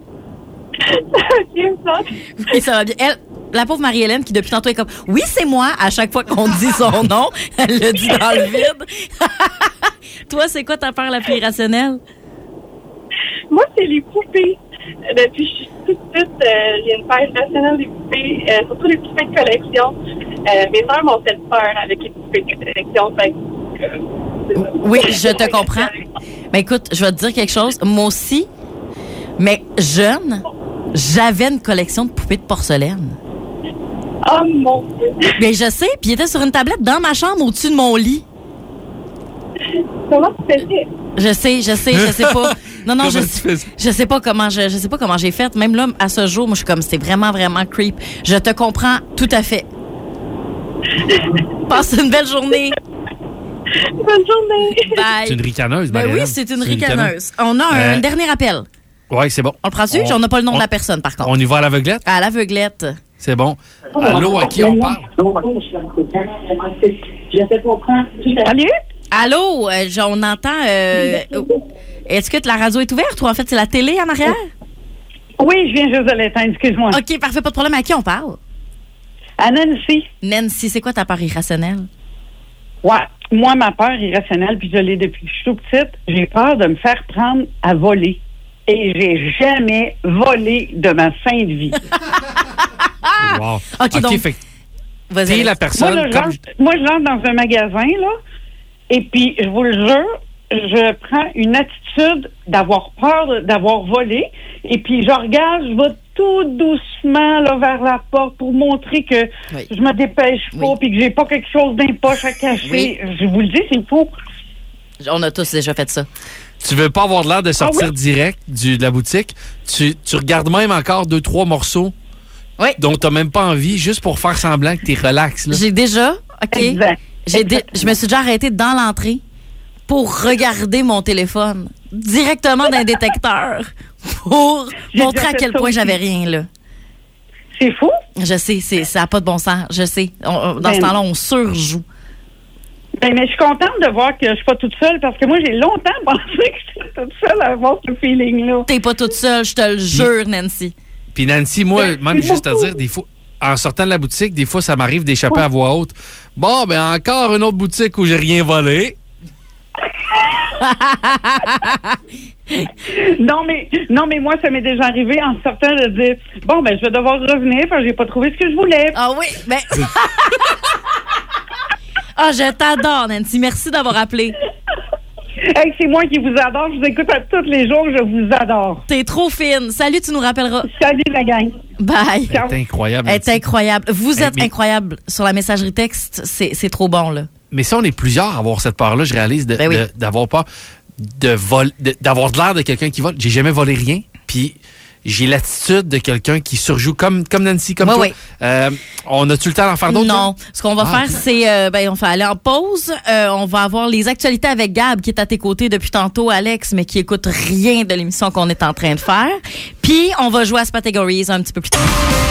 Oui, ça va bien. La pauvre Marie-Hélène qui, depuis tantôt, est comme « Oui, c'est moi » à chaque fois qu'on dit son nom. Elle le dit dans le vide. Toi, c'est quoi ta peur la plus irrationnelle? Moi, c'est les poupées. Depuis que je suis toute petite, j'ai une peur irrationnelle des poupées, surtout les poupées de collection. Mes sœurs m'ont fait peur avec les poupées de collection. Oui, je te comprends. Mais écoute, je vais te dire quelque chose. Moi aussi, mais jeune, j'avais une collection de poupées de porcelaine. Oh mon Dieu! Mais je sais, puis il était sur une tablette dans ma chambre au-dessus de mon lit. Comment tu faisais? Je sais pas. Non, je sais pas comment j'ai fait. Même là, à ce jour, moi, je suis comme, c'est vraiment, vraiment creep. Je te comprends tout à fait. Passe une belle journée. Bonne journée. Bye. C'est une ricaneuse, Ben oui, c'est une ricaneuse. On a un dernier appel. Oui, c'est bon. On le prend-tu? On n'a pas le nom de la personne, par contre. On y va à l'aveuglette? À l'aveuglette. C'est bon. Allô, à qui on parle? Salut? Allô, on entend... Est-ce que la radio est ouverte ou en fait c'est la télé en arrière? Oui, je viens juste de l'éteindre, excuse-moi. OK, parfait, pas de problème. À qui on parle? À Nancy. Nancy, c'est quoi ta peur irrationnelle? Ouais, moi, ma peur irrationnelle, puis je l'ai depuis que je suis tout petite, j'ai peur de me faire prendre à voler. Et j'ai jamais volé de ma sainte vie. Wow. OK, donc... fait vas-y, la personne... Moi, je rentre dans un magasin, là, et puis, je vous le jure, je prends une attitude d'avoir peur d'avoir volé, et puis je regarde, je vais tout doucement là, vers la porte pour montrer que je me dépêche pas, puis que j'ai pas quelque chose dans les poches à cacher. Oui. Je vous le dis, c'est fou. On a tous déjà fait ça. Tu veux pas avoir l'air de sortir direct de la boutique. Tu regardes même encore 2-3 morceaux dont t'as même pas envie, juste pour faire semblant que t'es relax. Là. J'ai déjà, OK, je me suis déjà arrêtée dans l'entrée pour regarder mon téléphone directement d'un détecteur pour montrer à quel point j'avais rien, là. C'est fou? Je sais, ça n'a pas de bon sens. Je sais. Dans ce temps-là, on surjoue. Mais je suis contente de voir que je suis pas toute seule parce que moi, j'ai longtemps pensé que j'étais toute seule à avoir ce feeling-là. T'es pas toute seule, je te le jure, Nancy. Puis Nancy, moi, même juste à dire, des fois, en sortant de la boutique, des fois, ça m'arrive d'échapper à voix haute. Bon, ben encore une autre boutique où j'ai rien volé. Non, mais moi, ça m'est déjà arrivé en sortant de dire bon, ben, je vais devoir revenir parce que j'ai pas trouvé ce que je voulais. Ah oui, ben. Ah, je t'adore, Nancy. Merci d'avoir appelé. Hey, c'est moi qui vous adore. Je vous écoute à tous les jours. Je vous adore. T'es trop fine. Salut, tu nous rappelleras. Salut, la gang. Bye. C'est incroyable. Elle est incroyable. Vous êtes incroyable sur la messagerie texte. C'est trop bon, là. Mais si on est plusieurs à avoir cette part-là, je réalise d'avoir peur d'avoir de l'air de quelqu'un qui vole. J'ai jamais volé rien. Puis j'ai l'attitude de quelqu'un qui surjoue comme Nancy, comme toi. On a-tu le temps d'en faire d'autres? Non. Ce qu'on va faire, c'est on va aller en pause. On va avoir les actualités avec Gab, qui est à tes côtés depuis tantôt, Alex, mais qui écoute rien de l'émission qu'on est en train de faire. Puis, on va jouer à Spatagories un petit peu plus tard.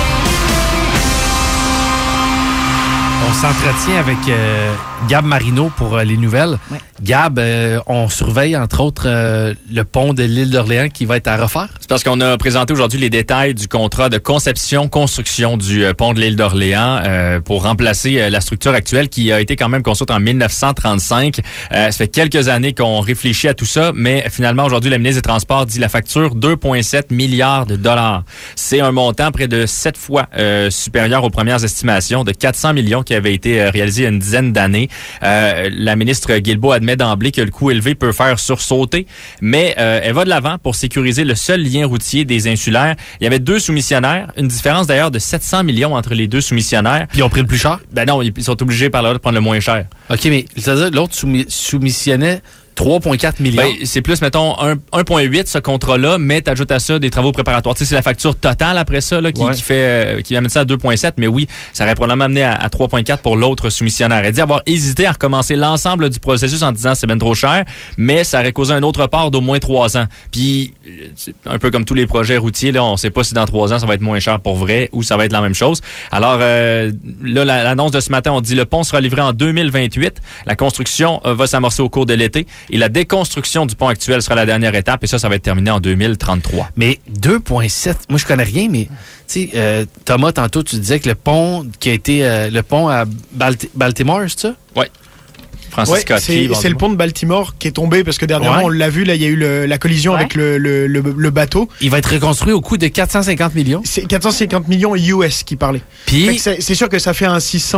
On s'entretient avec Gab Marino pour les nouvelles. Ouais. Gab, on surveille entre autres le pont de l'île d'Orléans qui va être à refaire. C'est parce qu'on a présenté aujourd'hui les détails du contrat de conception-construction du pont de l'île d'Orléans pour remplacer la structure actuelle qui a été quand même construite en 1935. Ça fait quelques années qu'on réfléchit à tout ça, mais finalement aujourd'hui la ministre des Transports dit la facture 2,7 milliards de dollars. C'est un montant près de 7 fois supérieur aux premières estimations de 400 millions qui avaient été réalisés il y a une dizaine d'années. La ministre Guilbeault admet d'emblée que le coût élevé peut faire sursauter, mais elle va de l'avant pour sécuriser le seul lien routier des insulaires. Il y avait 2 soumissionnaires, une différence d'ailleurs de 700 millions entre les 2 soumissionnaires. Puis ils ont pris le plus cher? Ben non, ils sont obligés par là de prendre le moins cher. OK, mais c'est-à-dire l'autre soumissionnait 3,4 millions. Ben, c'est plus, mettons, 1,8 ce contrat-là, mais t'ajoutes à ça des travaux préparatoires. Tu sais, c'est la facture totale après ça là, qui amène ça à 2,7, mais oui, ça aurait probablement amené à 3,4 pour l'autre soumissionnaire. Elle dit avoir hésité à recommencer l'ensemble du processus en disant c'est bien trop cher, mais ça aurait causé un autre report d'au moins 3 ans. Puis, c'est un peu comme tous les projets routiers, là, on sait pas si dans 3 ans ça va être moins cher pour vrai ou ça va être la même chose. Alors, là, l'annonce de ce matin, on dit le pont sera livré en 2028. La construction va s'amorcer au cours de l'été. Et la déconstruction du pont actuel sera la dernière étape. Et ça va être terminé en 2033. Mais 2,7, moi, je connais rien, mais tu sais, Thomas, tantôt, tu disais que le pont qui a été le pont à Baltimore, c'est ça? Oui. Ouais, c'est le pont de Baltimore qui est tombé parce que dernièrement, on l'a vu, là, il y a eu la collision avec le bateau. Il va être reconstruit au coût de 450 millions. C'est 450 millions US qui parlait. Puis c'est sûr que ça fait un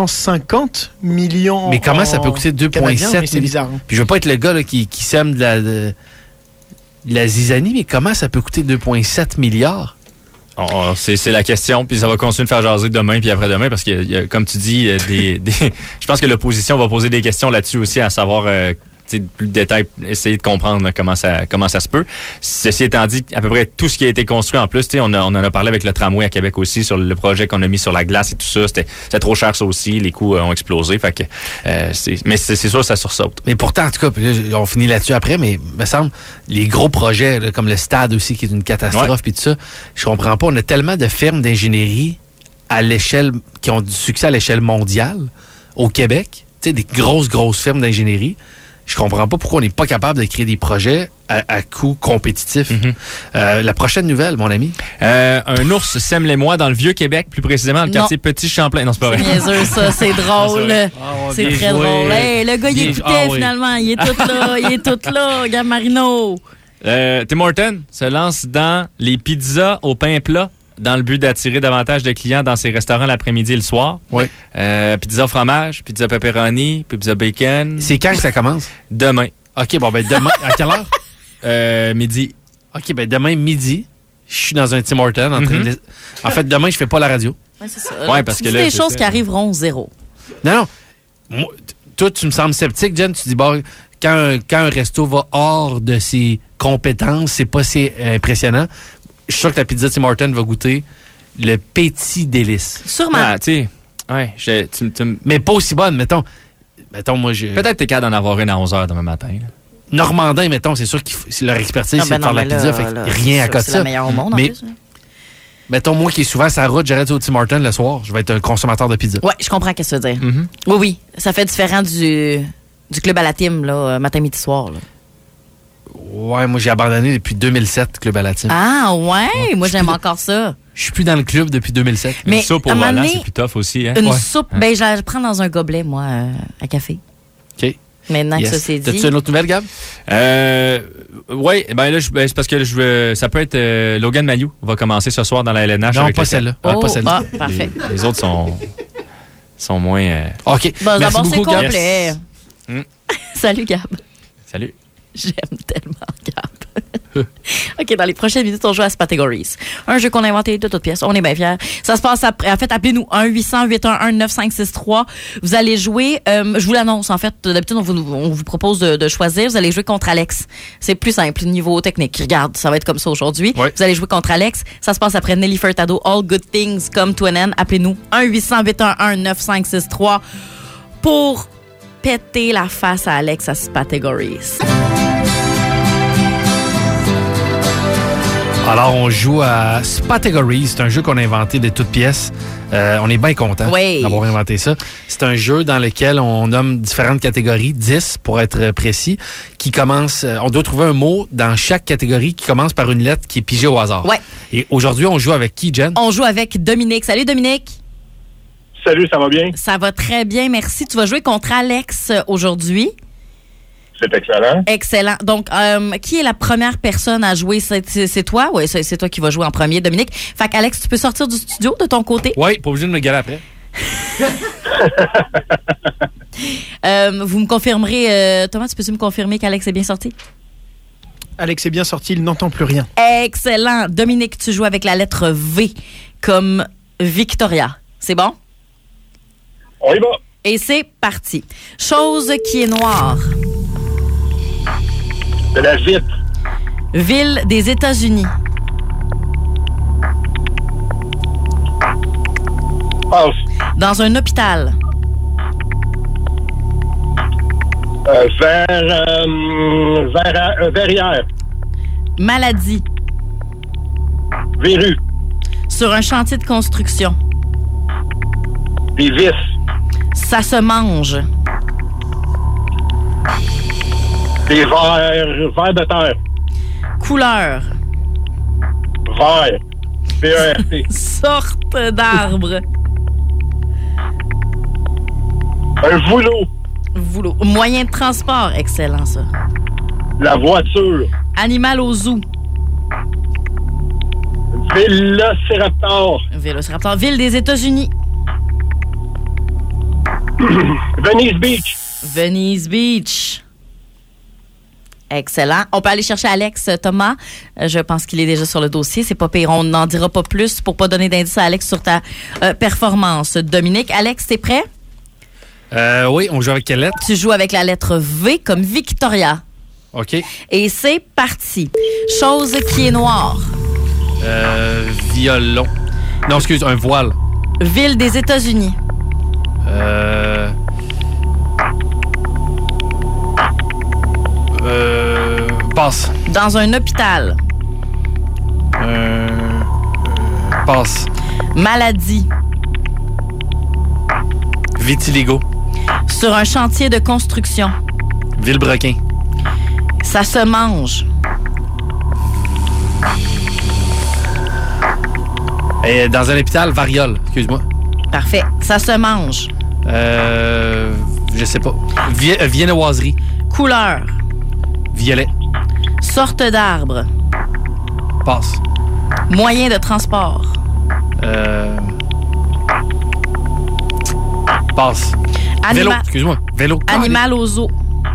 650 millions. Mais comment ça peut coûter 2,7? C'est bizarre. Hein. Puis je veux pas être le gars là, qui sème de la zizanie, mais comment ça peut coûter 2,7 milliards? C'est la question, puis ça va continuer de faire jaser demain puis après-demain, parce que, comme tu dis, je pense que l'opposition va poser des questions là-dessus aussi, à savoir plus de détails, essayer de comprendre là, comment ça se peut. Ceci étant dit, à peu près tout ce qui a été construit en plus, on en a parlé avec le tramway à Québec aussi, sur le projet qu'on a mis sur la glace et tout ça, c'était trop cher ça aussi, les coûts ont explosé, fait que mais c'est sûr ça sursaute. Mais pourtant, en tout cas, on finit là-dessus après, mais il me semble, les gros projets, là, comme le stade aussi, qui est une catastrophe, puis tout ça, je comprends pas, on a tellement de firmes d'ingénierie à l'échelle, qui ont du succès à l'échelle mondiale, au Québec, tu sais, des grosses firmes d'ingénierie. Je comprends pas pourquoi on n'est pas capable de créer des projets à coût compétitif. Mm-hmm. La prochaine nouvelle, mon ami. Un ours sème les mois dans le Vieux-Québec, plus précisément dans le quartier Petit-Champlain. Non, c'est pas vrai. C'est niaiseux, ça. C'est drôle. C'est très drôle. Hey, le gars, il écoutait finalement. Il est tout là. Il est tout là, Gab Marino. Tim Hortons se lance dans les pizzas au pain plat, dans le but d'attirer davantage de clients dans ses restaurants l'après-midi et le soir. Oui. Pizza fromage, pizza pepperoni, pizza bacon. C'est quand que ça commence? Demain. OK, bon, ben demain, à quelle heure? Midi. OK, ben demain, midi, je suis dans un Tim Hortons. En fait, demain, je fais pas la radio. Ouais, c'est ça. Ouais, parce que là, des choses qui arriveront 0. Non. Moi, toi, tu me sembles sceptique, Jen. Tu dis, bon, quand un resto va hors de ses compétences, c'est pas si impressionnant. Je suis sûr que la pizza Tim Hortons va goûter le petit délice. Sûrement. Ah, tu sais, mais pas aussi bonne, mettons moi, peut-être t'es capable d'en avoir une à 11h demain matin. Là. Normandin, mettons, c'est sûr que leur expertise, c'est de faire la pizza. Fait rien à côté de ça. C'est la meilleure au monde, en plus. Mettons, moi qui est souvent sur la route, j'arrête au Tim Hortons le soir. Je vais être un consommateur de pizza. Oui, je comprends ce que tu veux dire. Mm-hmm. Oui. Ça fait différent du club à la team, là, matin, midi, soir. Là. Ouais, moi, j'ai abandonné depuis 2007, Club à la team. Ah, ouais? Moi, j'aime encore ça. Je suis plus dans le club depuis 2007. Mais une soupe au volant, c'est plus tough aussi. Hein? Une soupe, ben, je la prends dans un gobelet, moi, à café. OK. Maintenant que ça c'est dit. T'as-tu une autre nouvelle, Gab? Oui, ben là, c'est parce que ça peut être Logan Mailloux va commencer ce soir dans la LNH. Non, pas celle-là. Pas celle-là. Parfait. Les autres sont moins... OK. Bon, merci d'abord, beaucoup, c'est complet. Yes. Salut, Gab. Salut. J'aime tellement Gab. OK, dans les prochaines minutes, on joue à Spategories. Un jeu qu'on a inventé de toutes pièces. On est bien fiers. Ça se passe après. En fait, appelez-nous 1-800-811-9563. Vous allez jouer, je vous l'annonce, en fait, d'habitude, on vous propose de choisir. Vous allez jouer contre Alex. C'est plus simple, niveau technique. Regarde, ça va être comme ça aujourd'hui. Ouais. Vous allez jouer contre Alex. Ça se passe après Nelly Furtado. All Good Things Come to an End. Appelez-nous 1-800-811-9563 pour péter la face à Alex à Spategories. Alors, on joue à Spategories. C'est un jeu qu'on a inventé de toutes pièces. On est bien content d'avoir inventé ça. C'est un jeu dans lequel on nomme différentes catégories, 10 pour être précis, qui commence. On doit trouver un mot dans chaque catégorie qui commence par une lettre qui est pigée au hasard. Ouais. Et aujourd'hui, on joue avec qui, Jen? On joue avec Dominique. Salut, Dominique. Salut, ça va bien? Ça va très bien, merci. Tu vas jouer contre Alex aujourd'hui. C'est excellent. Excellent. Donc, qui est la première personne à jouer? C'est toi? Oui, c'est toi qui vas jouer en premier, Dominique. Fait qu'Alex, tu peux sortir du studio de ton côté? Oui, pas obligé de me galer après. Vous me confirmerez... Thomas, tu peux-tu me confirmer qu'Alex est bien sorti? Alex est bien sorti, il n'entend plus rien. Excellent. Dominique, tu joues avec la lettre V comme Victoria. C'est bon? On y va. Et c'est parti. Chose qui est noire. De la vitre. Ville des États-Unis. Passe. Dans un hôpital. Verrière. Maladie. Verrue. Sur un chantier de construction. Des vis. Ça se mange. Des vers de terre. Couleur. Vert. V-E-R-T. Sorte d'arbre. Un voulot. Voulot. Moyen de transport. Excellent, ça. La voiture. Animal au zoo. Vélociraptor. Vélociraptor. Ville des États-Unis. Venice Beach. Venice Beach. Excellent. On peut aller chercher Alex, Thomas. Je pense qu'il est déjà sur le dossier. C'est pas pire. On n'en dira pas plus pour pas donner d'indice à Alex sur ta performance. Dominique, Alex, t'es prêt? Oui, on joue avec quelle lettre? Tu joues avec la lettre V comme Victoria. OK. Et c'est parti. Chose qui est noire. Violon. Non, excuse, un voile. Ville des États-Unis. Passe. Dans un hôpital. Passe. Maladie. Vitiligo. Sur un chantier de construction. Villebrequin. Ça se mange. Et dans un hôpital, variole. Excuse-moi. Parfait. Ça se mange. Je sais pas. Viennoiserie. Couleur. Violet. Sorte d'arbre. Passe. Moyen de transport. Passe. Vélo. Excuse-moi. Vélo. Animal au zoo.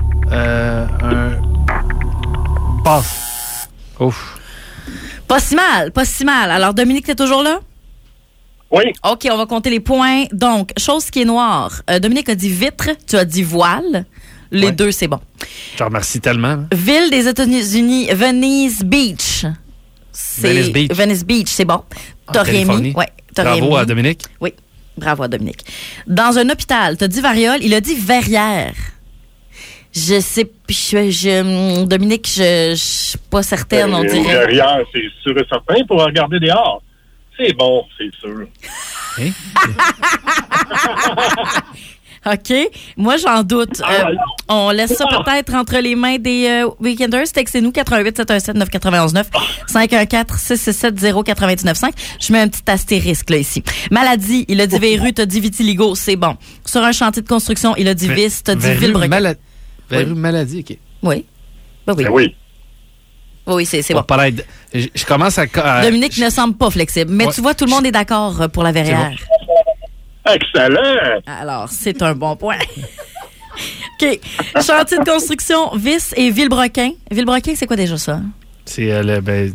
Passe. Ouf. Pas si mal, pas si mal. Alors, Dominique, t'es toujours là? Oui. OK, on va compter les points. Donc, chose qui est noire. Dominique a dit vitre, tu as dit voile. Les deux, c'est bon. Je te remercie tellement. Ville des États-Unis, Venice Beach. Venice Beach, c'est bon. T'as rien mis. Ouais, bravo à Dominique. Oui, bravo à Dominique. Dans un hôpital, t'as dit variole, il a dit verrière. Je sais, Dominique, je suis pas certaine, on dirait. Verrière, c'est sûr et certain pour regarder dehors. C'est bon, c'est sûr. Hein? OK. Moi, j'en doute. On laisse ça peut-être entre les mains des Weekenders. Textez-nous 88-717-991-9 514-667-099-5. Je mets un petit astérisque là ici. Maladie, il a dit verrue, t'as dit vitiligo, c'est bon. Sur un chantier de construction, il a dit vis, t'as dit villebrequin. Verrue, maladie, OK. Oui. Oui. Oui. Oui, c'est bon. Je commence à... Dominique ne semble pas flexible, mais tu vois, tout le monde est d'accord pour la verrière. Excellent! Alors, c'est un bon point. OK. Chantier de construction, Vis et Villebrequin. Villebrequin, c'est quoi déjà ça? C'est le...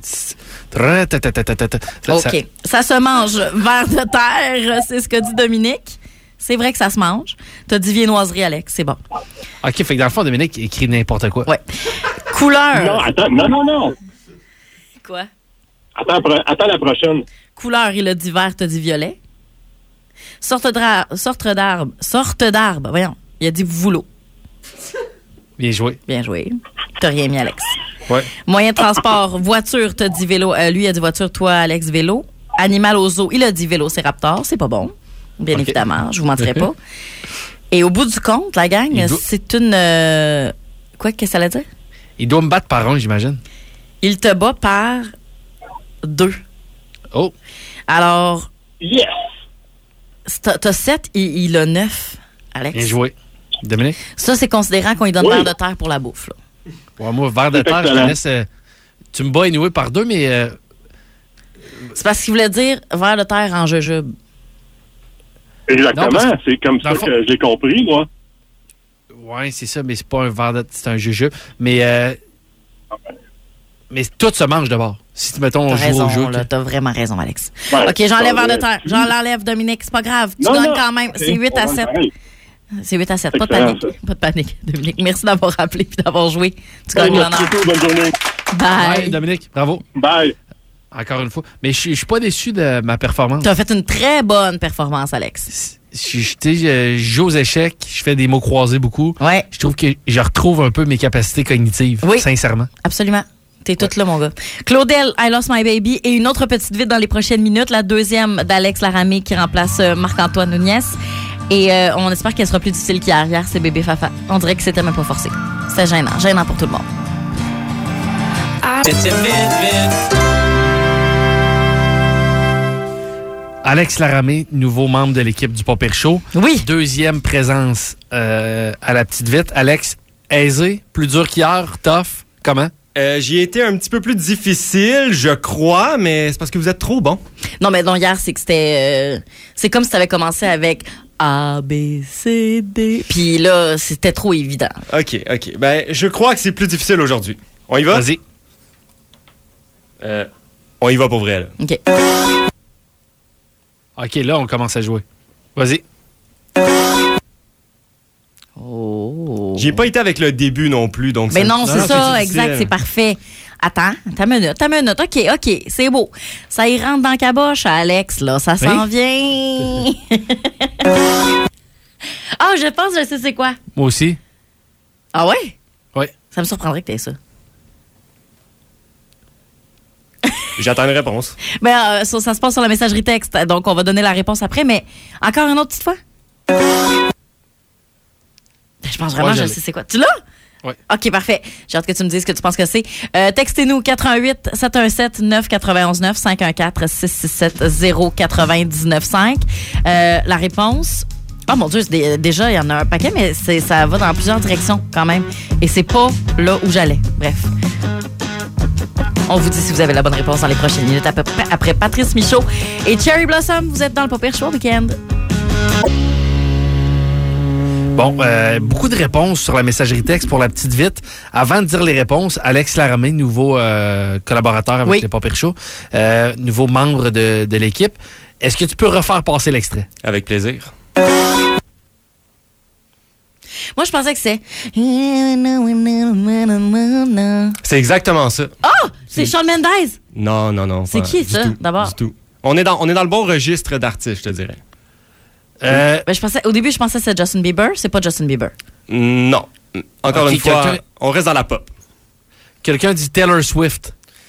OK. Ça se mange vers de terre, c'est ce que dit Dominique. C'est vrai que ça se mange. T'as dit viennoiserie, Alex. C'est bon. OK, fait que dans le fond, Dominique écrit n'importe quoi. Ouais. Couleur. Non, attends, non. Quoi? Attends la prochaine. Couleur, il a dit vert, t'as dit violet. Sorte d'arbre. Voyons. Il a dit vouloir. Bien joué. Bien joué. T'as rien mis, Alex. Ouais. Moyen de transport, voiture, t'as dit vélo. Lui, il a dit voiture, toi, Alex, vélo. Animal au zoo, il a dit vélociraptor. C'est pas bon. Bien évidemment, je vous mentirai pas. Et au bout du compte, la gang, c'est une... Quoi, qu'est-ce que ça allait dire? Il doit me battre par 1, j'imagine. Il te bat par 2. Oh. Alors... Yes! T'as 7, il a 9, Alex. Bien joué. Dominique? Ça, c'est considérant qu'on lui donne verre de terre pour la bouffe. Là. Ouais, moi, verre de terre, je te laisse... tu me bats anyway par 2, mais... C'est parce qu'il voulait dire verre de terre en jujube. Exactement, non, c'est comme ça que j'ai compris, moi. Oui, c'est ça, mais c'est pas un verre de... C'est un jujube. Mais tout se mange de bord. Si, mettons, on joue au jeu. T'as vraiment raison, Alex. Ouais, OK, j'enlève verre de terre. J'enlève, Dominique. C'est pas grave. Tu gagnes quand même. C'est 8 à 7. C'est 8 à 7. Pas de panique. Pas de panique, Dominique. Merci d'avoir rappelé et d'avoir joué. Tu gagnes l'honneur. Bonne journée. Bye. Dominique. Bravo. Bye. Encore une fois. Mais je suis pas déçu de ma performance. Tu as fait une très bonne performance, Alex. Je joue aux échecs, je fais des mots croisés beaucoup. Ouais. Je trouve que je retrouve un peu mes capacités cognitives, sincèrement. Absolument. T'es toute là, mon gars. Claudel, I Lost My Baby. Et une autre petite vite dans les prochaines minutes. La deuxième d'Alex Laramé qui remplace Marc-Antoine Núñez. Et on espère qu'elle sera plus difficile qu'hier. Hier, c'est Bébé Fafa. On dirait que c'était même pas forcé. C'était gênant. Gênant pour tout le monde. Alex Laramé, nouveau membre de l'équipe du Pas Pire Show. Oui. Deuxième présence à la petite vite. Alex, aisé, plus dur qu'hier, tough, comment? J'y ai été un petit peu plus difficile, je crois, mais c'est parce que vous êtes trop bon. Non, mais non, hier, c'est que c'était... c'est comme si tu avais commencé avec A, B, C, D. Puis là, c'était trop évident. OK. Ben, je crois que c'est plus difficile aujourd'hui. On y va? Vas-y. On y va pour vrai, là. OK. OK, là, on commence à jouer. Vas-y. Oh. J'ai pas été avec le début non plus, donc... Mais non, c'est ça, exact, c'est parfait. Attends, ta minute. OK, c'est beau. Ça y rentre dans la caboche, Alex, là, ça s'en vient. Ah, je pense, je sais c'est quoi. Moi aussi. Ah ouais? Oui. Ça me surprendrait que t'aies ça. J'attends une réponse. Ben, ça se passe sur la messagerie texte, donc on va donner la réponse après, mais encore une autre petite fois? Je pense vraiment que je sais c'est quoi. Tu l'as? Oui. OK, parfait. J'ai hâte que tu me dises ce que tu penses que c'est. Textez-nous 88 717 991 9 514 667 099 la réponse... Oh mon Dieu, déjà, il y en a un paquet, mais ça va dans plusieurs directions quand même. Et c'est pas là où j'allais. Bref. On vous dit si vous avez la bonne réponse dans les prochaines minutes après Patrice Michaud et Cherry Blossom. Vous êtes dans le Pas Pire Show week-end. Bon, beaucoup de réponses sur la messagerie texte pour la petite vite. Avant de dire les réponses, Alex Laramé, nouveau collaborateur avec le Pas Pire Show, nouveau membre de l'équipe. Est-ce que tu peux refaire passer l'extrait? Avec plaisir. Moi, je pensais que c'est... C'est exactement ça. Oh! C'est Shawn Mendes! Non. C'est qui, ça, d'abord? Du tout. On est dans le bon registre d'artistes, je te dirais. Au début, je pensais que c'était Justin Bieber. C'est pas Justin Bieber. Non. Encore une fois, on reste dans la pop. Quelqu'un dit Taylor Swift.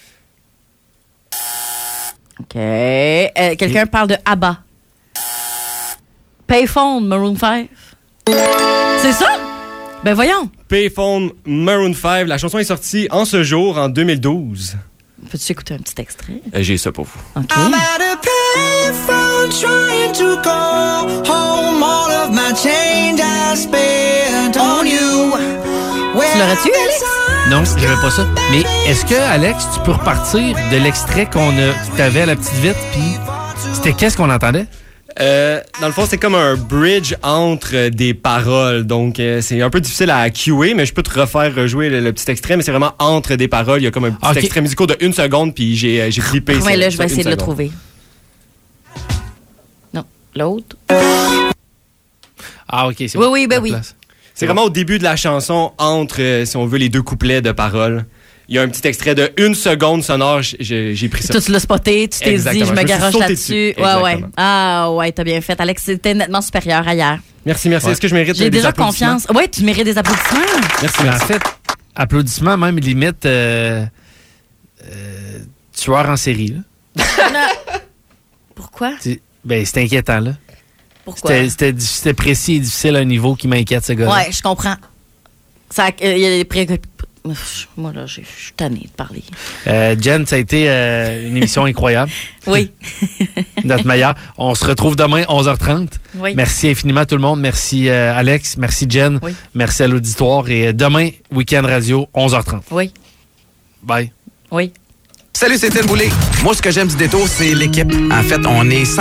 OK. Quelqu'un parle de ABBA. Payphone, Maroon 5. C'est ça? Ben voyons. Payphone, Maroon 5. La chanson est sortie en ce jour, en 2012. Peux-tu écouter un petit extrait? J'ai ça pour vous. OK. I'm at a payphone trying to call home all of my change I spent on you. Tu l'aurais-tu, Alex? Non, je n'avais pas ça. Mais est-ce que, Alex, tu peux repartir de l'extrait que tu avais à la petite vite, puis c'était qu'est-ce qu'on entendait? Dans le fond, c'est comme un bridge entre des paroles. Donc, c'est un peu difficile à cuer, mais je peux te refaire rejouer le petit extrait, mais c'est vraiment entre des paroles. Il y a comme un petit extrait musical de 1 seconde, puis j'ai clippé. Ouais, là, je vais essayer de le trouver. Non, l'autre. Ah, OK, c'est bon. Oui, ben oui. C'est vraiment au début de la chanson, entre, si on veut, les deux couplets de paroles. Il y a un petit extrait de 1 seconde sonore, j'ai pris ça. Tu l'as spoté, tu t'es dit, je me garoche là-dessus. Ouais. Ah ouais, t'as bien fait. Alex, c'était nettement supérieur à hier. Merci. Ouais. Est-ce que je mérite des applaudissements? J'ai déjà confiance. Oui, tu mérites des applaudissements. Merci. En fait, applaudissements, même limite tueur en série. Là. Pourquoi? C'est inquiétant, là. Pourquoi? C'était précis et difficile à un niveau qui m'inquiète, ce gars-là. Ouais, je comprends. Il y a des préoccupations. Moi, là, je suis tannée de parler. Jen, ça a été une émission incroyable. Oui. Notre meilleure. On se retrouve demain, 11h30. Oui. Merci infiniment tout le monde. Merci Alex. Merci Jen. Oui. Merci à l'auditoire. Et demain, Week-end Radio, 11h30. Oui. Bye. Oui. Salut, c'est Étienne Boulay. Moi, ce que j'aime du détour, c'est l'équipe. En fait, on est